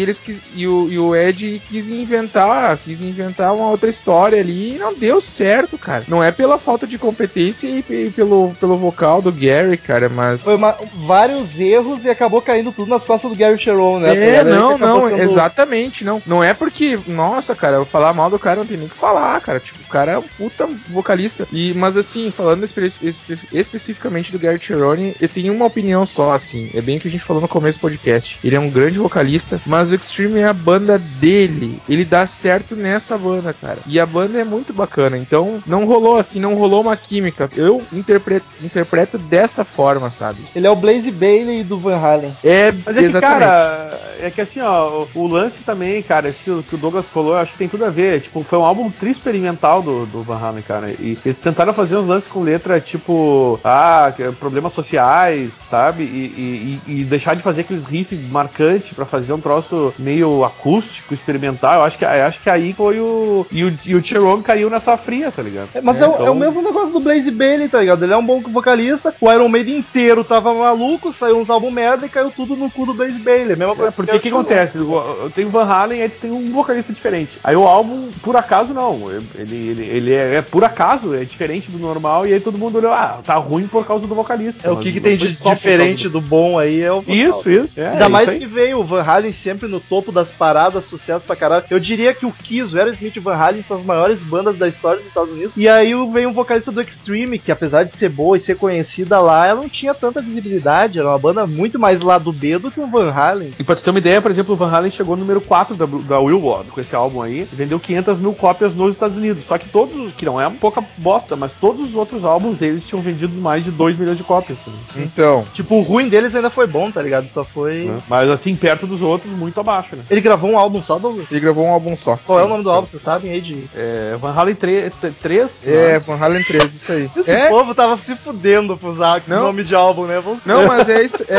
o Ed quis inventar uma outra história ali e não deu certo, cara. Não é pela falta de competência e pelo vocal do Gary, cara, mas... Foi vários erros e acabou caindo tudo nas costas do Gary Cherone, né? Exatamente, não é porque, nossa, cara, eu falar mal do cara não tem nem o que falar, cara, tipo, o cara é um puta vocalista, mas assim, falando especificamente do Gary Cherone, eu tenho uma opinião só, assim, é bem o que a gente falou no começo do podcast, ele é um grande vocalista, mas o Extreme é a banda dele, ele dá certo nessa banda, cara. E a banda é muito bacana. Então, não rolou uma química. Eu interpreto dessa forma, sabe? Ele é o Blaze Bayley do Van Halen. Mas é que, cara, é que assim, ó, o lance também, cara, isso que o Douglas falou, eu acho que tem tudo a ver. Tipo, foi um álbum tri-experimental do Van Halen, cara. E eles tentaram fazer uns lances com letra, tipo, problemas sociais, sabe? E deixar de fazer aqueles riffs marcantes pra fazer um troço meio acústico, experimental. Eu acho que aí foi o Cherone caiu nessa fria, tá ligado? Mas é o mesmo negócio do Blaze Bayley, tá ligado? Ele é um bom vocalista, o Iron Maiden inteiro tava maluco, saiu uns álbuns merda e caiu tudo no cu do Blaze Bayley. Mesma coisa. Porque o que acontece? Tem o Van Halen, aí tu tem um vocalista diferente. Aí o álbum, por acaso, não. Ele é por acaso, é diferente do normal, e aí todo mundo olhou, tá ruim por causa do vocalista. O que tem de diferente do bom aí é o vocal. Isso. Ainda mais que veio o Van Halen sempre no topo das paradas, sucesso pra caralho. Eu diria que o Kiss, o Aerosmith e o Van Halen são as maiores bandas da história dos Estados Unidos. E aí veio um vocalista do Extreme, que apesar de ser boa e ser conhecida lá, ela não tinha tanta visibilidade. Era uma banda muito mais lado B do que o Van Halen. E pra tu ter uma ideia, por exemplo, o Van Halen chegou no número 4 da Billboard com esse álbum aí, vendeu 500 mil cópias nos Estados Unidos. Só que todos, que não é uma pouca bosta, mas todos os outros álbuns deles tinham vendido mais de 2 milhões de cópias. Então. Tipo, o ruim deles ainda foi bom, tá ligado? Só foi. Mas assim, perto dos outros, muito abaixo, né? Ele gravou um álbum só, Douglas? Ele gravou um álbum só. Qual é o nome do álbum, vocês sabem aí de. Van Halen 3? Van Halen 3, isso aí. Esse povo tava se fudendo pro usar o nome de álbum, né? Não, mas é isso.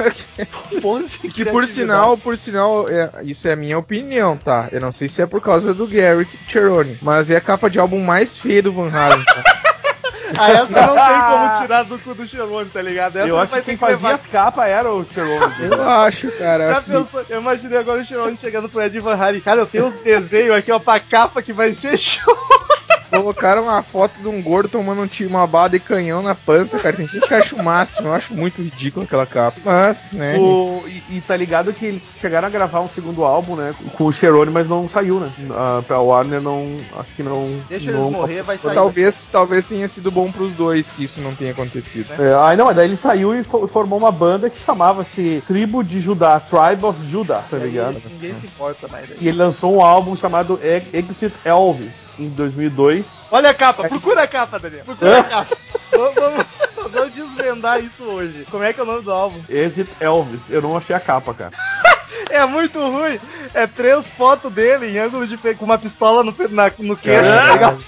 Que por sinal, isso é a minha opinião, tá? Eu não sei se é por causa do Gary Cherone, mas é a capa de álbum mais feia do Van Halen, tá? Essa não tem como tirar do cu do Cherone, tá ligado? Essa eu acho que quem fazia as capas era o Cherone. Eu acho, cara. Já pensou? Eu imaginei agora o Cherone chegando pro Ed Van Halen. Cara, eu tenho um desenho aqui, ó, pra capa que vai ser show. Colocaram uma foto de um gordo tomando uma bala de canhão na pança, cara. Tem gente que acha o máximo. Eu acho muito ridículo aquela capa. Mas, né? E tá ligado que eles chegaram a gravar um segundo álbum, né? Com o Cherone, mas não saiu, né? A Warner não. Acho que não. Deixa eles morrer, vai sair. Talvez tenha sido bom pros dois que isso não tenha acontecido. Mas daí ele saiu e formou uma banda que chamava-se Tribo de Judá, Tribe of Judah, tá ligado? Ninguém se importa mais. E ele lançou um álbum chamado Exit Elvis em 2002. Olha a capa, procura a capa, Daniel. Procura a capa. Vamos desvendar isso hoje. Como é que é o nome do álbum? Exit Elvis. Eu não achei a capa, cara. É muito ruim. É 3 fotos dele em ângulo de com uma pistola no queixo, tá ligado?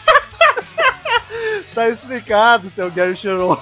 Tá explicado, seu Gary Cherone.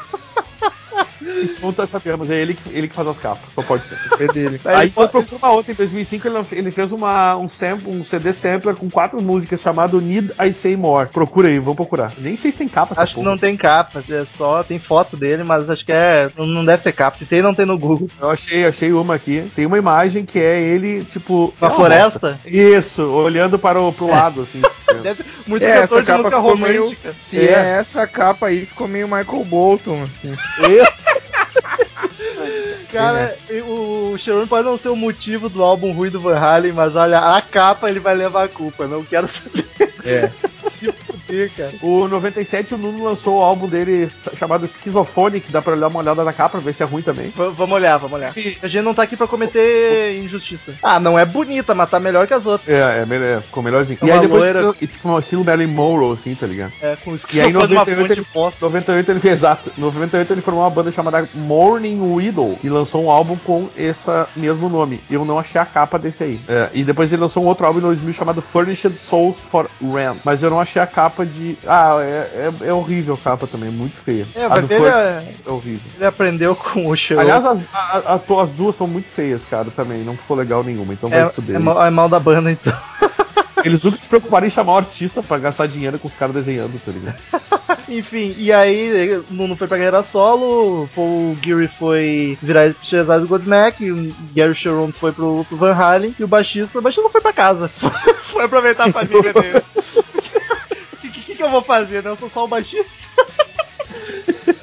Não tá sabendo, mas é ele que faz as capas, só pode ser. É dele. Aí quando procurou uma outra, em 2005 ele fez um CD sampler com 4 músicas chamado Need I Say More. Procura aí, vamos procurar. Nem sei se tem capa essa Acho que não tem capa, tem foto dele, mas acho que não deve ter capa. Se tem, não tem no Google. Eu achei uma aqui. Tem uma imagem que é ele, tipo... Na floresta? Isso, olhando pro lado, assim. Muito cantor de música romântica. Essa capa aí ficou meio Michael Bolton, assim. Isso. Cara, o Cherone pode não ser o motivo do álbum ruim do Van Halen, mas olha, a capa ele vai levar a culpa, não quero saber. Se fuder, cara. O 97, o Nuno lançou o álbum dele chamado Schizophonic, dá pra olhar uma olhada na capa, ver se é ruim também. Vamos olhar. A gente não tá aqui pra cometer injustiça. Não é bonita, mas tá melhor que as outras. Ficou melhorzinho. E aí depois, tipo, um estilo Marilyn Monroe, assim, tá ligado? Com o e aí em 98 ele fez, exato. Em 98 ele formou uma banda chamada Morning Widow e lançou um álbum com esse mesmo nome. Eu não achei a capa desse aí. E depois ele lançou um outro álbum em 2000 chamado Furnished Souls for Rent. Mas eu não achei a capa de... é horrível a capa também, é muito feia. Mas é horrível. Ele aprendeu com o show. Aliás, as duas são muito feias, cara, também. Não ficou legal nenhuma, então vai estudar. É mal da banda, então. Eles nunca se preocuparam em chamar o artista pra gastar dinheiro com os caras desenhando, tá ligado? Enfim, e aí Nuno foi pra carreira solo, o Gary foi virar empresário do Godsmack, o Gary Cherone foi pro Van Halen, e o baixista não foi pra casa. Foi aproveitar a família dele. O que eu vou fazer, né? Eu sou só o baixista.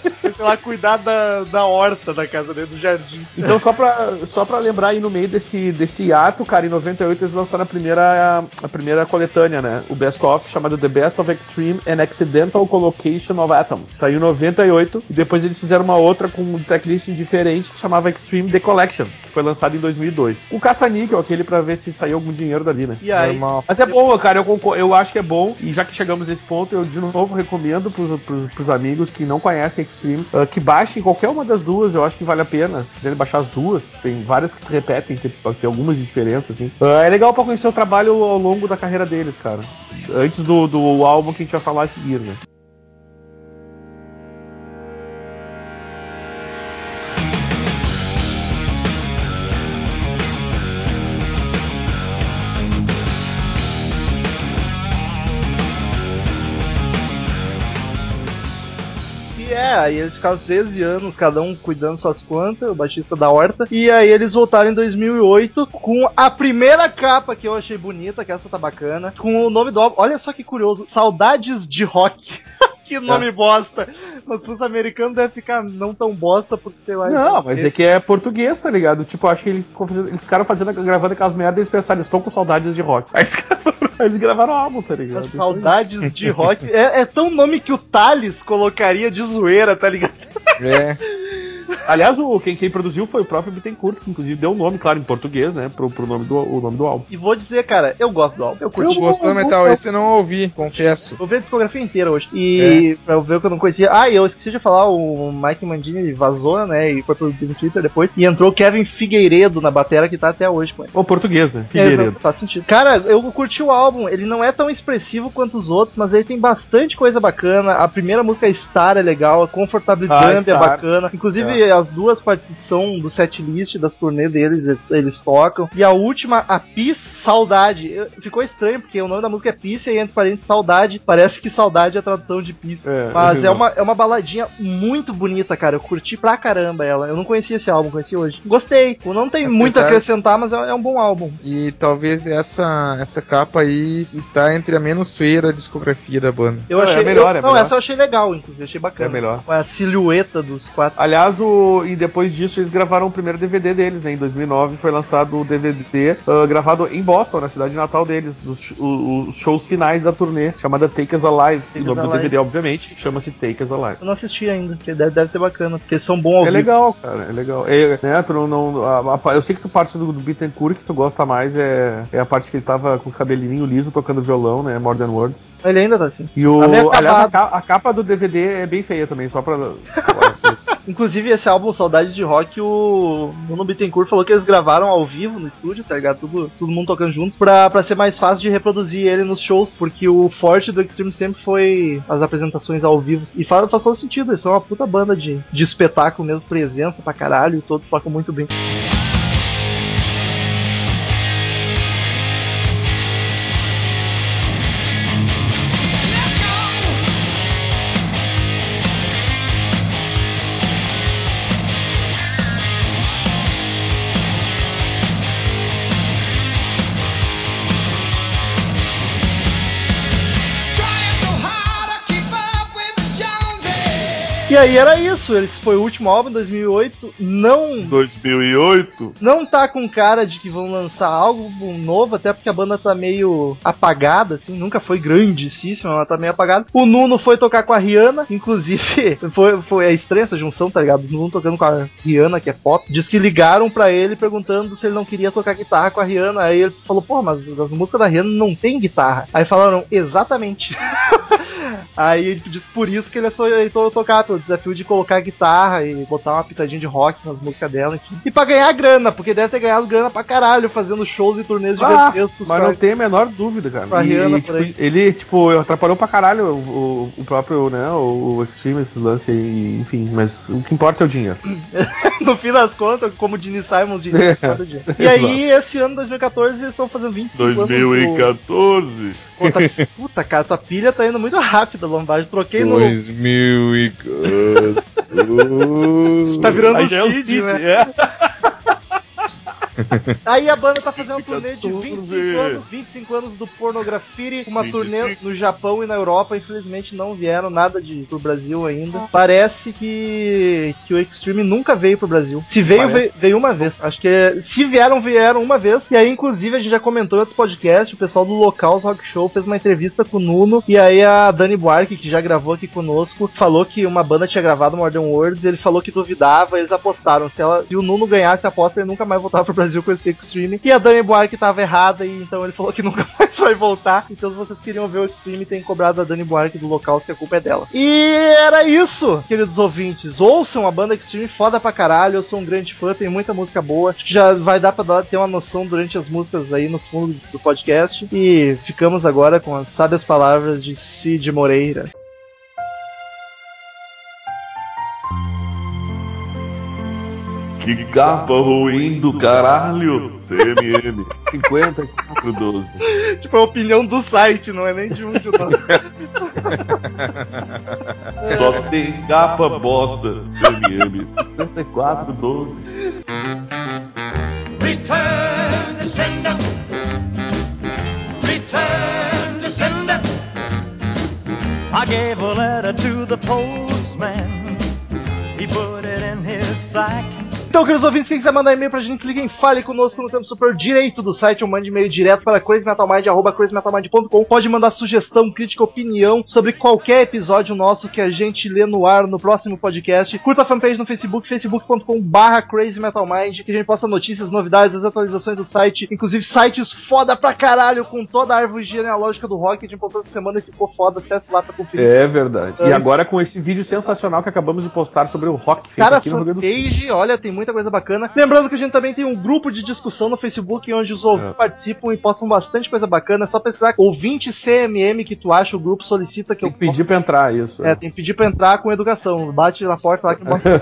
lá, cuidar da horta da casa dele, do jardim. Então, só pra lembrar aí, no meio desse ato, cara, em 98 eles lançaram a primeira coletânea, né? O Best Of, chamado The Best of Extreme and Accidental Collocation of Atom. Saiu em 98, e depois eles fizeram uma outra com um tracklist diferente, que chamava Extreme The Collection, que foi lançado em 2002. Com caça-níquel, aquele pra ver se saiu algum dinheiro dali, né? E aí? Normal. Mas é bom, cara, eu acho que é bom, e já que chegamos nesse ponto, eu de novo recomendo pros amigos que não conhecem Extreme, que baixem qualquer uma das duas, eu acho que vale a pena. Se quiserem baixar as duas, tem várias que se repetem, tem algumas de diferença, assim. É legal pra conhecer o trabalho ao longo da carreira deles, cara. Antes do álbum que a gente vai falar a seguir, né? Aí eles ficaram 13 anos, cada um cuidando suas plantas, o baixista da horta. E aí eles voltaram em 2008 com a primeira capa que eu achei bonita, que essa tá bacana, com o nome do álbum. Olha só que curioso, Saudades de Rock. Que nome bosta. Mas pros americanos deve ficar não tão bosta, porque sei lá. Não, mas é que é português, tá ligado? Tipo, acho que eles ficaram gravando aquelas merdas e eles pensaram, estou com saudades de rock. Aí eles gravaram o álbum, tá ligado? Saudades de rock. É tão nome que o Thales colocaria de zoeira, tá ligado? É. Aliás, quem produziu foi o próprio Bittencourt, que inclusive deu o nome, claro, em português, né? Pro nome do álbum. E vou dizer, cara, eu gosto do álbum. Eu curti. Eu gostou do Metal, esse eu não ouvi, confesso. Eu vi a discografia inteira hoje. E pra eu ver o que eu não conhecia. Ah, e eu esqueci de falar, o Mike Mandini vazou, né? E foi pro Twitter depois. E entrou o Kevin Figueiredo na batera, que tá até hoje com ele. O português, né? Figueiredo. Faz sentido. Cara, eu curti o álbum. Ele não é tão expressivo quanto os outros, mas ele tem bastante coisa bacana. A primeira música, Star, é legal. A Comfortable Dumb é bacana. Inclusive, as duas são do setlist das turnê deles, eles tocam. E a última, a Peace, Saudade. Ficou estranho, porque o nome da música é Peace e entre parênteses Saudade. Parece que Saudade é a tradução de Peace. Mas é uma baladinha muito bonita, cara. Eu curti pra caramba ela. Eu não conhecia esse álbum, conheci hoje. Gostei. Não tem muito a acrescentar, mas é um bom álbum. E talvez essa capa aí está entre a menos feia da discografia da banda. Eu achei melhor. Essa eu achei legal, inclusive. Achei bacana. É melhor. Com a silhueta dos quatro. Aliás, e depois disso eles gravaram o primeiro DVD deles, né? Em 2009 foi lançado o DVD gravado em Boston, na cidade natal deles, os shows finais da turnê, chamada Take Us Alive. O nome do DVD, obviamente, chama-se Take Us Alive. Eu não assisti ainda, porque deve ser bacana, porque são bons ao vivo. É legal, cara, é legal. Eu sei que tu parte do Bittencourt, que tu gosta mais, é a parte que ele tava com o cabelinho liso, tocando violão, né? More Than Words. Ele ainda tá assim. E aliás, a capa do DVD é bem feia também, só pra... Inclusive, esse álbum Saudades de Rock, o Nuno Bittencourt falou que eles gravaram ao vivo no estúdio, tá ligado? Todo mundo tocando junto, pra ser mais fácil de reproduzir ele nos shows, porque o forte do Extreme sempre foi as apresentações ao vivo. E faz todo sentido, eles são uma puta banda de espetáculo mesmo, presença pra caralho, e todos tocam muito bem. E aí era isso, esse foi o último álbum, 2008, 2008? Não tá com cara de que vão lançar algo novo, até porque a banda tá meio apagada, assim, nunca foi grandíssima, ela tá meio apagada. O Nuno foi tocar com a Rihanna, inclusive, foi estranha essa junção, tá ligado? O Nuno tocando com a Rihanna, que é pop, diz que ligaram pra ele perguntando se ele não queria tocar guitarra com a Rihanna, aí ele falou, pô, mas as músicas da Rihanna não tem guitarra. Aí falaram, exatamente. Aí ele disse por isso que ele aceitou tocar, pelo desafio de colocar guitarra e botar uma pitadinha de rock nas músicas dela aqui. E pra ganhar grana, porque deve ter ganhado grana pra caralho fazendo shows e turnês gigantescos. Mas não tem a menor dúvida, cara. Rihanna, ele atrapalhou pra caralho o próprio, né, o Extreme, esses lances aí, enfim, mas o que importa é o dinheiro. No fim das contas, como o Gene Simons diria, o dinheiro. E aí, esse ano, 2014, eles estão fazendo 25 anos. 2014? Puta, cara, tua pilha tá indo muito rápida, Lombardi. Troquei 2014. Tá virando aí já Cid, é o Cid, né? Aí a banda tá fazendo uma turnê de 25 anos do Pornografia, uma turnê no Japão e na Europa. Infelizmente não vieram nada pro Brasil ainda. Parece que o Extreme nunca veio pro Brasil. Se veio uma vez. Acho que se vieram uma vez. E aí, inclusive, a gente já comentou em outros podcasts, o pessoal do Local Rock Show fez uma entrevista com o Nuno, e aí a Dani Buarque, que já gravou aqui conosco, falou que uma banda tinha gravado Modern Words, ele falou que duvidava, eles apostaram. Se o Nuno ganhasse a aposta, ele nunca mais voltava pro Brasil com esse Extreme. E a Dani Buarque tava errada, e então ele falou que nunca mais vai voltar. Então, se vocês queriam ver o Extreme, tem cobrado a Dani Buarque do Local, que a culpa é dela. E era isso, queridos ouvintes. Ouçam a banda Extreme, foda pra caralho. Eu sou um grande fã, tem muita música boa. Acho que já vai dar pra ter uma noção durante as músicas aí no fundo do podcast. E ficamos agora com as sábias palavras de Cid Moreira. Que capa ruim do caralho, CMM 5412. Tipo, é a opinião do site, não é nem de um de nós. Só tem capa bosta, CMM 5412. Return to sender. Return to sender. I gave a letter to the postman. He put it in his sack. Então, queridos ouvintes, quem quiser mandar e-mail pra gente, clique em Fale Conosco no canto superior direito do site ou mande e-mail direto para crazymetalmind@crazymetalmind.com. Pode mandar sugestão, crítica, opinião sobre qualquer episódio nosso que a gente lê no ar no próximo podcast. Curta a fanpage no Facebook, facebook.com/crazymetalmind, que a gente posta notícias, novidades, as atualizações do site, inclusive sites foda pra caralho, com toda a árvore genealógica do rock. A gente postou essa semana e ficou foda, acesse lá pra conferir. É verdade. E agora com esse vídeo sensacional que acabamos de postar sobre o rock feito cara, aqui no Rio Grande do Sul. Fanpage, olha, tem muita coisa bacana. Lembrando que a gente também tem um grupo de discussão no Facebook onde os ouvintes participam e postam bastante coisa bacana. É só pesquisar ouvinte CMM que tu acha, o grupo solicita que tem que pedir pra entrar, isso. Tem que pedir pra entrar com educação. Bate na porta lá que bota.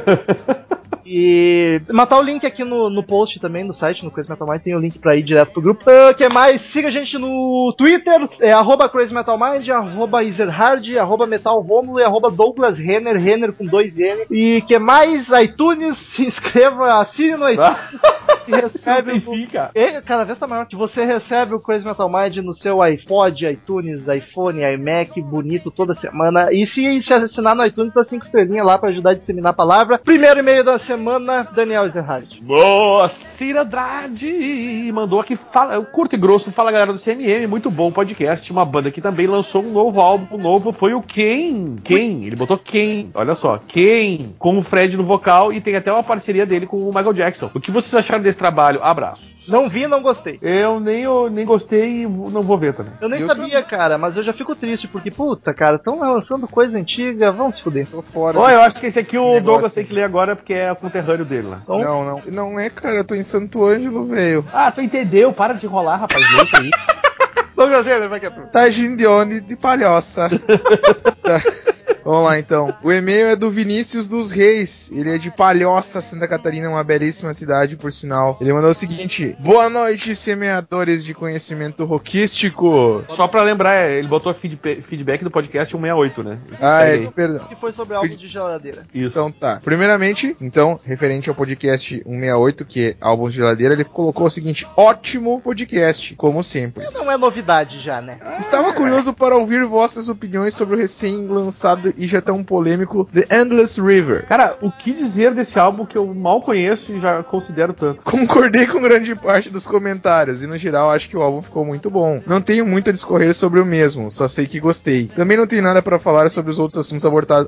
E matar o link aqui no post também do site, no Crazy Metal Mind, tem o link pra ir direto pro grupo. O que mais? Siga a gente no Twitter, @Crazy Metal Mind, @Ezerhard, @MetalRomulo e @Douglas Renner, Renner com 2 N. E que mais? iTunes, se inscreva, assine no iTunes. E recebe cada vez tá maior, que você recebe o Crazy Metal Mind no seu iPod, iTunes, iPhone, iMac, bonito toda semana. E se assinar no iTunes, dá 5 estrelinhas lá pra ajudar a disseminar a palavra. Primeiro e-mail da semana, Daniel Ezerhard. Boa, Cira Andrade mandou aqui, curto e grosso, fala galera do CMM, muito bom o podcast. Uma banda que também lançou um novo álbum, foi o Ken, ele botou Ken, olha só, Ken, com o Fred no vocal, e tem até uma parceria dele com o Michael Jackson. O que vocês acharam desse trabalho? Abraços. Não vi, não gostei. Eu nem gostei e não vou ver também. Eu nem sabia, cara, mas eu já fico triste, porque, puta, cara, estão lançando coisa antiga, vamos se fuder. Tô fora. Eu acho que esse aqui o Douglas tem que ler agora, porque é conterrâneo dele lá. Então, não é, cara, eu tô em Santo Ângelo, velho. Tu entendeu? Para de enrolar, rapaz. Deixa aí. Douglas Renner, vai que é tu. Tá Gindione de palhoça. Tá. Vamos lá, então. O e-mail é do Vinícius dos Reis. Ele é de Palhoça, Santa Catarina, uma belíssima cidade, por sinal. Ele mandou o seguinte: boa noite, semeadores de conhecimento rockístico. Só pra lembrar, ele botou feedback do podcast 168, né? Perdão. Que foi sobre álbum de geladeira. Isso. Então tá. Primeiramente, referente ao podcast 168, que é álbum de geladeira, ele colocou o seguinte: ótimo podcast, como sempre. Não é novidade já, né? Estava curioso para ouvir vossas opiniões sobre o recém-lançado e já tão polêmico The Endless River. Cara, o que dizer desse álbum que eu mal conheço e já considero tanto? Concordei com grande parte dos comentários e no geral acho que o álbum ficou muito bom. Não tenho muito a discorrer sobre o mesmo, só sei que gostei. Também não tenho nada para falar sobre os outros assuntos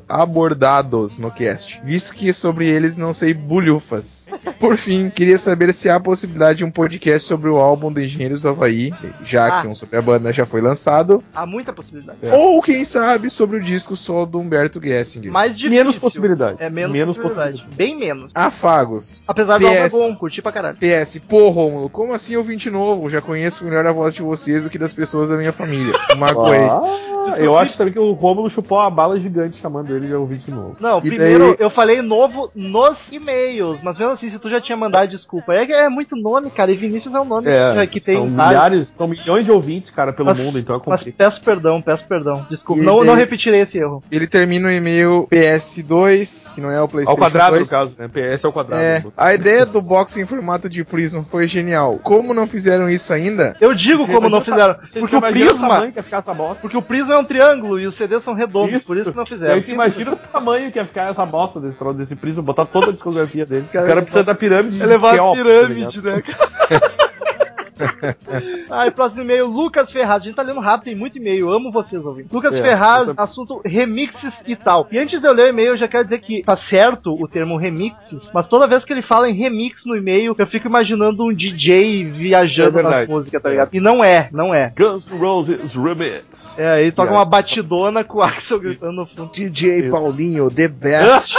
abordados no cast, visto que sobre eles não sei bulhufas. Por fim, queria saber se há a possibilidade de um podcast sobre o álbum do Engenheiros do Havaí, já que um sobre a banda já foi lançado. Há muita possibilidade. Ou quem sabe sobre o disco solo do Humberto Gessinger. Mais difícil. Menos possibilidade. É menos possibilidade. Bem menos. Afagos. Apesar do álbum bom, curti pra caralho. PS, pô, Rômulo, como assim ouvinte novo? Já conheço melhor a voz de vocês do que das pessoas da minha família. Magoei. Eu acho também que o Rômulo chupou uma bala gigante chamando ele de ouvinte novo. Não, E primeiro daí... eu falei novo nos e-mails, mas mesmo assim, se tu já tinha mandado desculpa. É muito nome, cara, e Vinícius é um nome que tem são milhares, são milhões de ouvintes, cara, pelo mundo, então é complicado. Mas peço perdão, desculpa, E não repetirei esse erro. Ele termina o e-mail PS2, que não é o PlayStation ao quadrado, 2. no caso, né? PS ao quadrado. A ideia do box em formato de Prism foi genial. Como não fizeram isso ainda? Eu digo como não fizeram. Porque o Prisma... que ia ficar essa bosta. Porque o Prisma é um triângulo e os CDs são redondos, por isso que não fizeram. E aí tu imagina o tamanho que ia ficar essa bosta desse Prisma, botar toda a discografia dele. O cara precisa da pirâmide de levar a Cheops, pirâmide, né, cara? Próximo e-mail, Lucas Ferraz. A gente tá lendo rápido, tem muito e-mail. Amo vocês, ouvindo. Lucas Ferraz, assunto remixes e tal. E antes de eu ler o e-mail, eu já quero dizer que tá certo o termo remixes, mas toda vez que ele fala em remix no e-mail, eu fico imaginando um DJ viajando nas músicas, tá ligado? E não é. Guns N' Roses Remix. Aí toca uma batidona com o Axel gritando no fundo. DJ Paulinho, the best.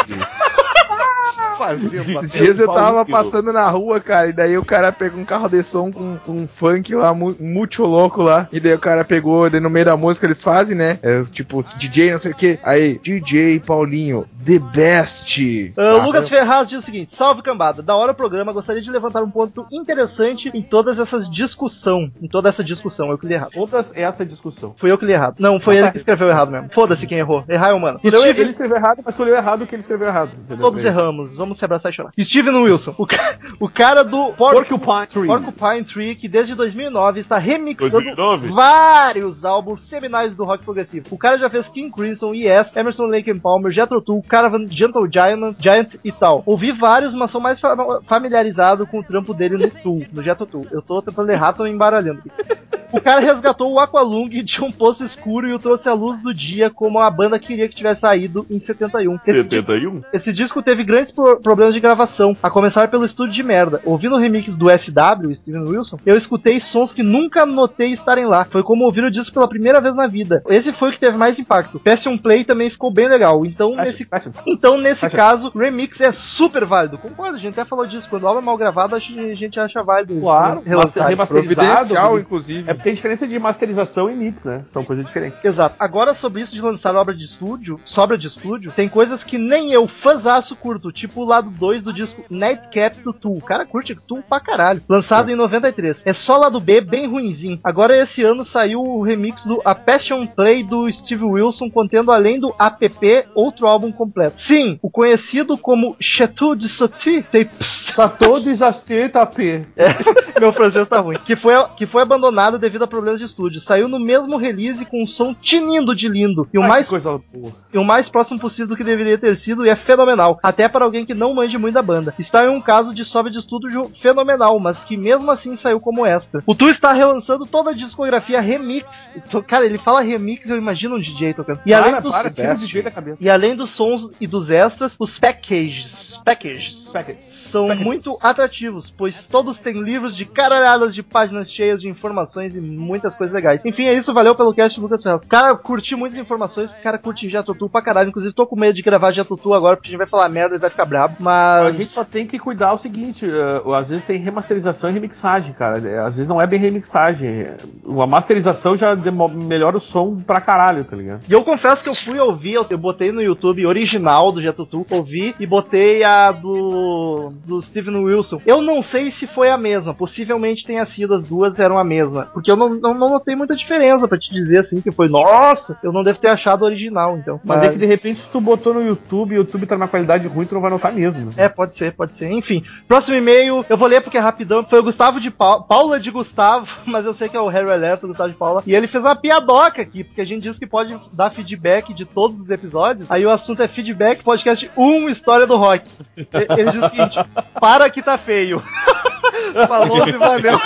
Esses dias eu tava passando na rua, cara, e daí o cara pegou um carro de som com um funk lá, muito louco lá, e daí o cara pegou, daí no meio da música eles fazem, né, tipo, DJ não sei o que, aí, DJ Paulinho, the best. Lucas Ferraz diz o seguinte: salve cambada, da hora o programa, gostaria de levantar um ponto interessante em toda essa discussão, eu que li errado. Toda essa discussão. Fui eu que li errado. Não, foi ele que escreveu errado mesmo. Foda-se quem errou. Errar é humano. Ele escreveu errado, mas tu leu errado o que ele escreveu errado. Entendeu? Todos erramos. Vamos se abraçar e chorar. Steven Wilson, o cara do Porcupine Tree, que desde 2009 está remixando vários álbuns seminais do rock progressivo. O cara já fez King Crimson, Yes, Emerson, Lake and Palmer, Jethro Tull, Caravan, Gentle Giant e tal. Ouvi vários, mas sou mais familiarizado com o trampo dele no Jethro Tull. Eu tô tentando errar, tô me embaralhando. O cara resgatou o Aqualung de um poço escuro e o trouxe à luz do dia como a banda queria que tivesse saído em 71. Esse disco teve grandes problemas de gravação, a começar pelo estúdio de merda. Ouvindo o remix do SW, Steven Wilson, eu escutei sons que nunca notei estarem lá. Foi como ouvir o disco pela primeira vez na vida. Esse foi o que teve mais impacto. PS1 Play também ficou bem legal. Então, nesse caso, o remix é super válido. Concordo, a gente até falou disso. Quando o álbum é mal gravado, a gente acha válido. Claro, remasterizado, inclusive. Tem diferença de masterização e mix, né? São coisas diferentes. Exato. Agora, sobre isso de lançar sobra de estúdio, tem coisas que nem eu, fãzaço, curto. Tipo o lado 2 do disco Nightcap do Tool. O cara curte Tool pra caralho. Lançado em 93. É só lado B, bem ruinzinho. Agora, esse ano, saiu o remix do A Passion Play do Steve Wilson, contendo, além do APP, outro álbum completo. Sim, o conhecido como Chateau de Sauté. Chateau de Sauté Tapé. Meu francês tá ruim. Que foi abandonado devido a problemas de estúdio. Saiu no mesmo release com um som tinindo de lindo. E o mais próximo possível do que deveria ter sido, e é fenomenal. Até para alguém que não manje muito da banda. Está em um caso de sobra de estúdio fenomenal, mas que mesmo assim saiu como extra. O Tu está relançando toda a discografia remix. Cara, ele fala remix, eu imagino um DJ tocando. E além dos sons e dos extras, os packages são muito atrativos, pois todos têm livros de caralhadas de páginas cheias de informações e muitas coisas legais. Enfim, é isso, valeu pelo cast, Lucas Ferraz. Cara, curti muitas informações, cara, curti Jethro Tull pra caralho, inclusive tô com medo de gravar Jethro Tull agora, porque a gente vai falar merda e vai ficar brabo, mas... A gente só tem que cuidar o seguinte, às vezes tem remasterização e remixagem, cara, às vezes não é bem remixagem, a masterização já melhora o som pra caralho, tá ligado? E eu confesso que eu fui ouvir, eu botei no YouTube original do Jethro Tull, ouvi e botei a do Steven Wilson. Eu não sei se foi a mesma, possivelmente tenha sido, as duas eram a mesma, porque eu não notei muita diferença pra te dizer assim, que foi, nossa, eu não devo ter achado o original, então. Mas é que de repente se tu botou no YouTube e o YouTube tá numa qualidade ruim, tu não vai notar mesmo, né? É, pode ser. Enfim, próximo e-mail, eu vou ler porque é rapidão, foi o Gustavo de Paula de Gustavo, mas eu sei que é o Harry Electro, Gustavo de Paula, e ele fez uma piadoca aqui, porque a gente disse que pode dar feedback de todos os episódios, aí o assunto é feedback, podcast 1, História do Rock. Ele diz o seguinte, para que tá feio. Falou e valeu.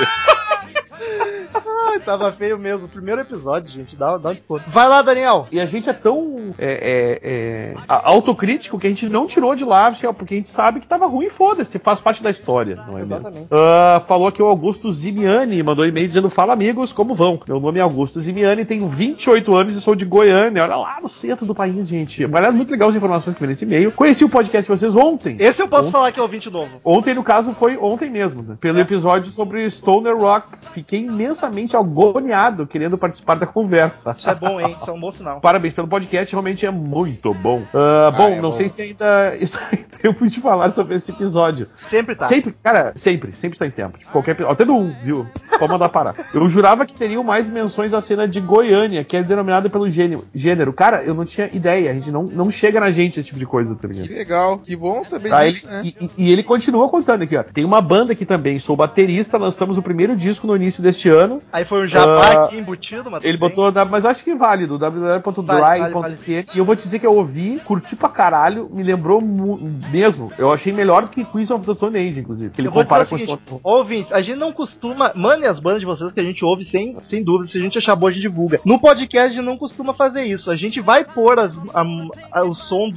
Ai, tava feio mesmo. Primeiro episódio, gente. Dá um desconto. Vai lá, Daniel. E a gente é tão autocrítico que a gente não tirou de lá, porque a gente sabe que tava ruim, foda-se, faz parte da história, não é mesmo? Falou aqui o Augusto Zimiani, mandou e-mail dizendo: fala amigos, como vão? Meu nome é Augusto Zimiani, tenho 28 anos e sou de Goiânia. Olha lá no centro do país, gente. Aliás, muito legal as informações que vem nesse e-mail. Conheci o podcast de vocês ontem. Esse eu posso falar que é ouvinte novo. Ontem, no caso, foi ontem mesmo, né? Pelo episódio sobre Stoner Rock. Fiquei imensamente agoniado querendo participar da conversa. Isso é bom, hein? Isso é um bom sinal. Parabéns pelo podcast, realmente é muito bom. Não sei se ainda está em tempo de falar sobre esse episódio. Sempre tá. Sempre está em tempo. Tipo, qualquer episódio. Até do 1, viu? Pode mandar parar. Eu jurava que teriam mais menções à cena de Goiânia, que é denominada pelo gênero. Cara, eu não tinha ideia. A gente não chega na gente esse tipo de coisa, tá ligado? Que legal, que bom saber disso, né? E ele continua contando aqui, ó. Tem uma banda aqui também, sou baterista, lançamos o primeiro disco no início deste ano. Aí foi um jabá aqui embutido, mas ele botou, mas acho que válido, www.dry.fm. E eu vou te dizer que eu ouvi, curti pra caralho, me lembrou mesmo. Eu achei melhor do que Queens of the Stone Age, inclusive. Que ele compara com o Stone Age. Ouvintes, a gente não costuma. Mandem as bandas de vocês que a gente ouve sem dúvida. Se a gente achar boa, a gente divulga. No podcast, a gente não costuma fazer isso. A gente vai pôr o som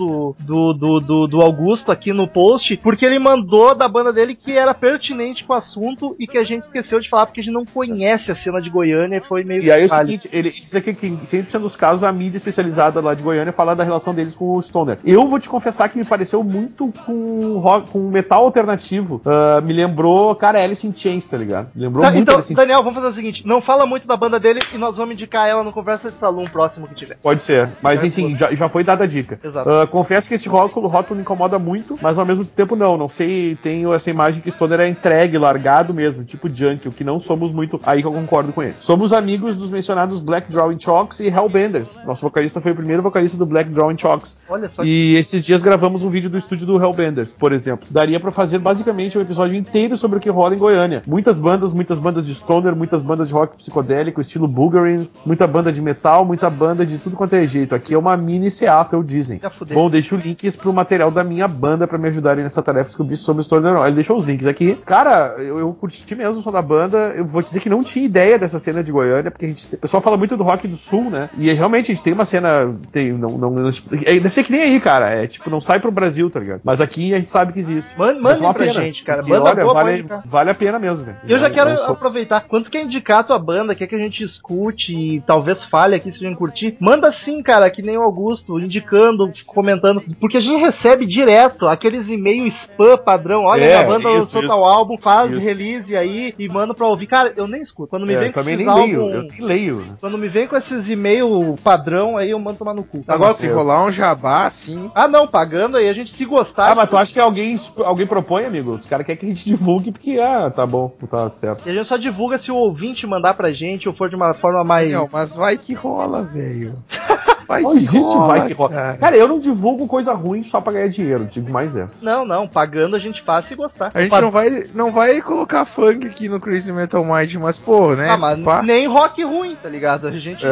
do Augusto aqui no post, porque ele mandou da banda dele que era pertinente com o assunto e que a gente esqueceu de falar porque a gente não conhece a cena de Goiânia e foi meio. E aí é o seguinte, ele diz aqui que em 100% dos casos a mídia especializada lá de Goiânia fala da relação deles com o Stoner. Eu vou te confessar que me pareceu muito com metal alternativo. Me lembrou, cara, Alice in Chains, tá ligado? Me lembrou muito então, Alice in Daniel, vamos fazer o seguinte, não fala muito da banda dele e nós vamos indicar ela no Conversa de Salão próximo que tiver. Pode ser, mas enfim, já foi dada a dica. Exato. Confesso que esse rótulo me incomoda muito, mas ao mesmo tempo não sei, tenho essa imagem que Stoner é entregue, largado mesmo, tipo junk, o que não somos muito, aí que eu concordo com ele. Somos amigos dos mencionados Black Drawing Chalks e Hellbenders. Nosso vocalista foi o primeiro vocalista do Black Drawing Chalks. Olha só. E esses dias gravamos um vídeo do estúdio do Hellbenders, por exemplo. Daria pra fazer basicamente um episódio inteiro sobre o que rola em Goiânia. Muitas bandas de Stoner, muitas bandas de rock psicodélico, estilo Boogerins, muita banda de metal, muita banda de tudo quanto é jeito. Aqui é uma mini Seattle, dizem. Bom, deixo links pro material da minha banda pra me ajudarem nessa tarefa de descobrir sobre Stoner. Ele deixou os links aqui. Cara, eu curti mesmo o som da banda. Eu vou dizer que não tinha ideia dessa cena de Goiânia, porque o pessoal fala muito do rock do sul, né? E realmente a gente tem uma cena. Deve ser que nem aí, cara. É tipo, não sai pro Brasil, tá ligado? Mas aqui a gente sabe que existe. Manda pra gente, cara. Porque, banda boa, vale a pena mesmo, velho. Eu já quero aproveitar. Quanto quer indicar a tua banda, quer que a gente escute e talvez fale aqui se a gente curtir, manda sim, cara, que nem o Augusto, indicando, comentando. Porque a gente recebe direto aqueles e-mails spam padrão. Olha, minha banda lançou tal álbum, faz release aí e manda pra ouvir. Cara, eu nem escuto. Quando me vem com esses álbuns, eu nem leio. Quando me vem com esses e-mail padrão, aí eu mando tomar no cu. Agora, se rolar um jabá, assim... Ah, não, pagando aí, a gente se gostar... mas tu acha que alguém propõe, amigo? Os caras querem que a gente divulgue porque, tá bom, tá certo. E a gente só divulga se o ouvinte mandar pra gente ou for de uma forma mais... Não, mas vai que rola, velho. Vai que rola. Cara, eu não divulgo coisa ruim só pra ganhar dinheiro, digo mais essa. Não, pagando a gente faz se gostar. A gente não vai colocar funk aqui no Crazy Metal Mind, mas pô, né? Mas nem rock ruim, tá ligado? A gente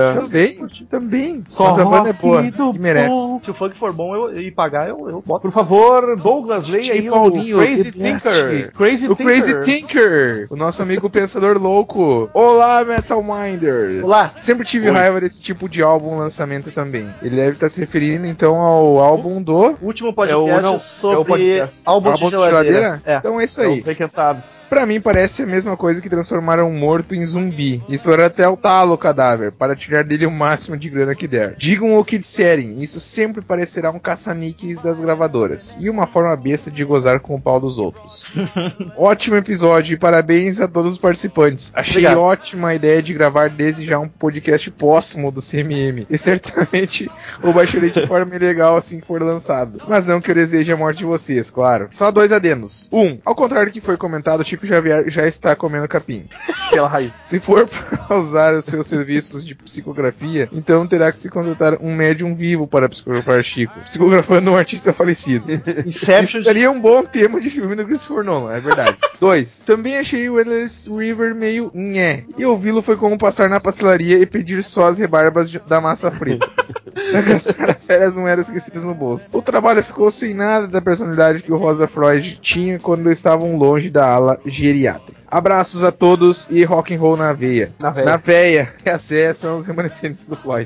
também. Só a banda é boa, do que merece. Se o funk for bom e pagar, eu boto. Por favor, Douglas, leia aí o Crazy Thinker. Crazy Thinker, o nosso amigo pensador louco. Olá, Metal Minders. Olá. Sempre tive raiva desse tipo de álbum lançamento também. Ele deve estar se referindo então ao álbum do último podcast sobre álbum de geladeira. Então é isso aí. Pra mim parece a mesma coisa que transformar um morto em zumbi e explorar até o talo o cadáver para tirar dele o máximo de grana que der. Digam o que disserem, isso sempre parecerá um caça-níqueis das gravadoras e uma forma besta de gozar com o pau dos outros. Ótimo episódio e parabéns a todos os participantes. Achei ótima a ideia de gravar desde já um podcast póstumo do CMM e certamente o baixarei de forma ilegal assim que for lançado. Mas não que eu deseje a morte de vocês, claro. Só 2 adendos. 1. Ao contrário do que foi comentado, o Chico Xavier já está comendo capim. Pela raiz. Se for para usar os seus serviços de psicografia, então terá que se contratar um médium vivo para psicografar Chico, psicografando um artista falecido. Isso seria um bom tema de filme do Christopher Nolan, é verdade. 2. Também achei o Endless River meio nhé, e ouvi-lo foi como passar na pastelaria e pedir só as rebarbas da massa preta. Pra gastar as sérias moedas esquecidas no bolso. O trabalho ficou sem nada da personalidade que o Rosa Freud tinha quando estavam longe da ala geriátrica. Abraços a todos e rock and roll na veia. Na veia. As veias são os remanescentes do Floyd.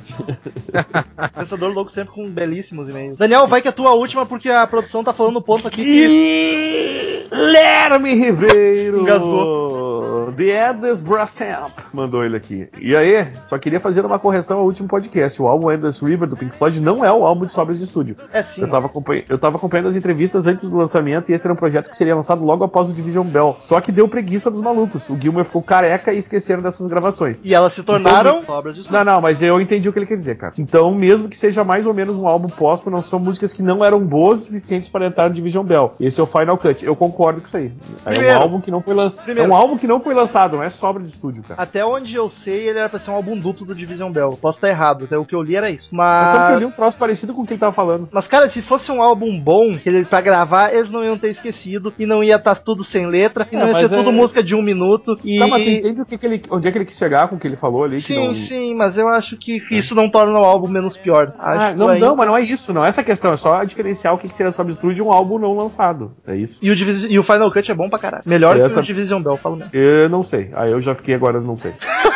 Pensador louco sempre com belíssimos e-mails. Daniel, vai que é a tua última porque a produção tá falando no ponto aqui. Guilherme Ribeiro. Engasgou. The Endless Brass Stamp, mandou ele aqui. E aí, só queria fazer uma correção ao último podcast. O álbum Endless River do Pink Floyd não é o álbum de sobras de estúdio. É sim. Eu tava acompanhando as entrevistas antes do lançamento e esse era um projeto que seria lançado logo após o Division Bell. Só que deu preguiça dos malucos. O Gilmour ficou careca e esqueceram dessas gravações. E elas se tornaram obras de estúdio. Não, mas eu entendi o que ele quer dizer, cara. Então, mesmo que seja mais ou menos um álbum póstumo, não são músicas que não eram boas o suficientes para entrar no Division Bell. Esse é o Final Cut. Eu concordo com isso aí. É um álbum que não foi lançado, não é sobra de estúdio, cara. Até onde eu sei, ele era pra ser um álbum duplo do Division Bell. Posso estar errado, até o que eu li era isso. Mas sabe que eu li um troço parecido com o que ele tava falando. Mas, cara, se fosse um álbum bom, que ele pra gravar, eles não iam ter esquecido, e não ia estar tudo sem letra, e não ia ser tudo música de 1 minuto. E... Tá, mas tu entende onde é que ele quis chegar com o que ele falou ali? Sim, mas eu acho que isso não torna o álbum menos pior. Mas não é isso, não é essa questão, é só diferenciar o que seria Sobra de Estúdio de um álbum não lançado, é isso. E o Final Cut é bom pra caralho. Melhor que o Division Bell, falo mesmo. Eu não sei, aí eu já fiquei agora não sei.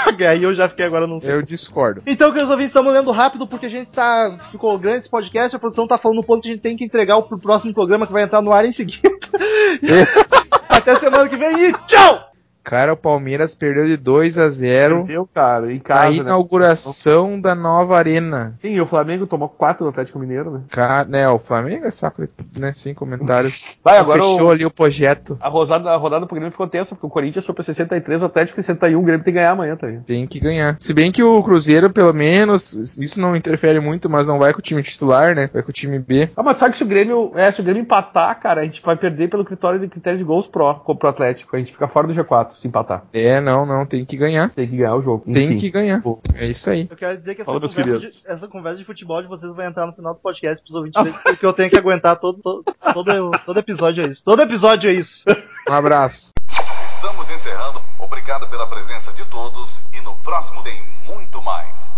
Eu discordo. Então, queridos ouvintes, estamos lendo rápido porque a gente ficou grande esse podcast, a produção tá falando no ponto que a gente tem que entregar pro próximo programa que vai entrar no ar em seguida. Até semana que vem e tchau! Cara, o Palmeiras perdeu de 2-0. Perdeu, cara, em casa, a inauguração da nova arena. Sim, e o Flamengo tomou 4 do Atlético Mineiro, né? O Flamengo é saco, né? Sem comentários. Agora fechou ali o projeto. A rodada pro Grêmio ficou tensa, porque o Corinthians foi pra 63, o Atlético 61, o Grêmio tem que ganhar amanhã, tá aí. Tem que ganhar. Se bem que o Cruzeiro, pelo menos, isso não interfere muito, mas não vai com o time titular, né? Vai com o time B. Mas sabe que se o Grêmio empatar, cara, a gente vai perder pelo critério de gols pro Atlético. A gente fica fora do G4. Se empatar. Não, tem que ganhar. Tem que ganhar o jogo. Tem que ganhar. É isso aí. Eu quero dizer que essa conversa de futebol de vocês vai entrar no final do podcast pros ouvintes, porque eu tenho que aguentar todo episódio é isso. Todo episódio é isso. Um abraço. Estamos encerrando. Obrigado pela presença de todos e no próximo tem muito mais.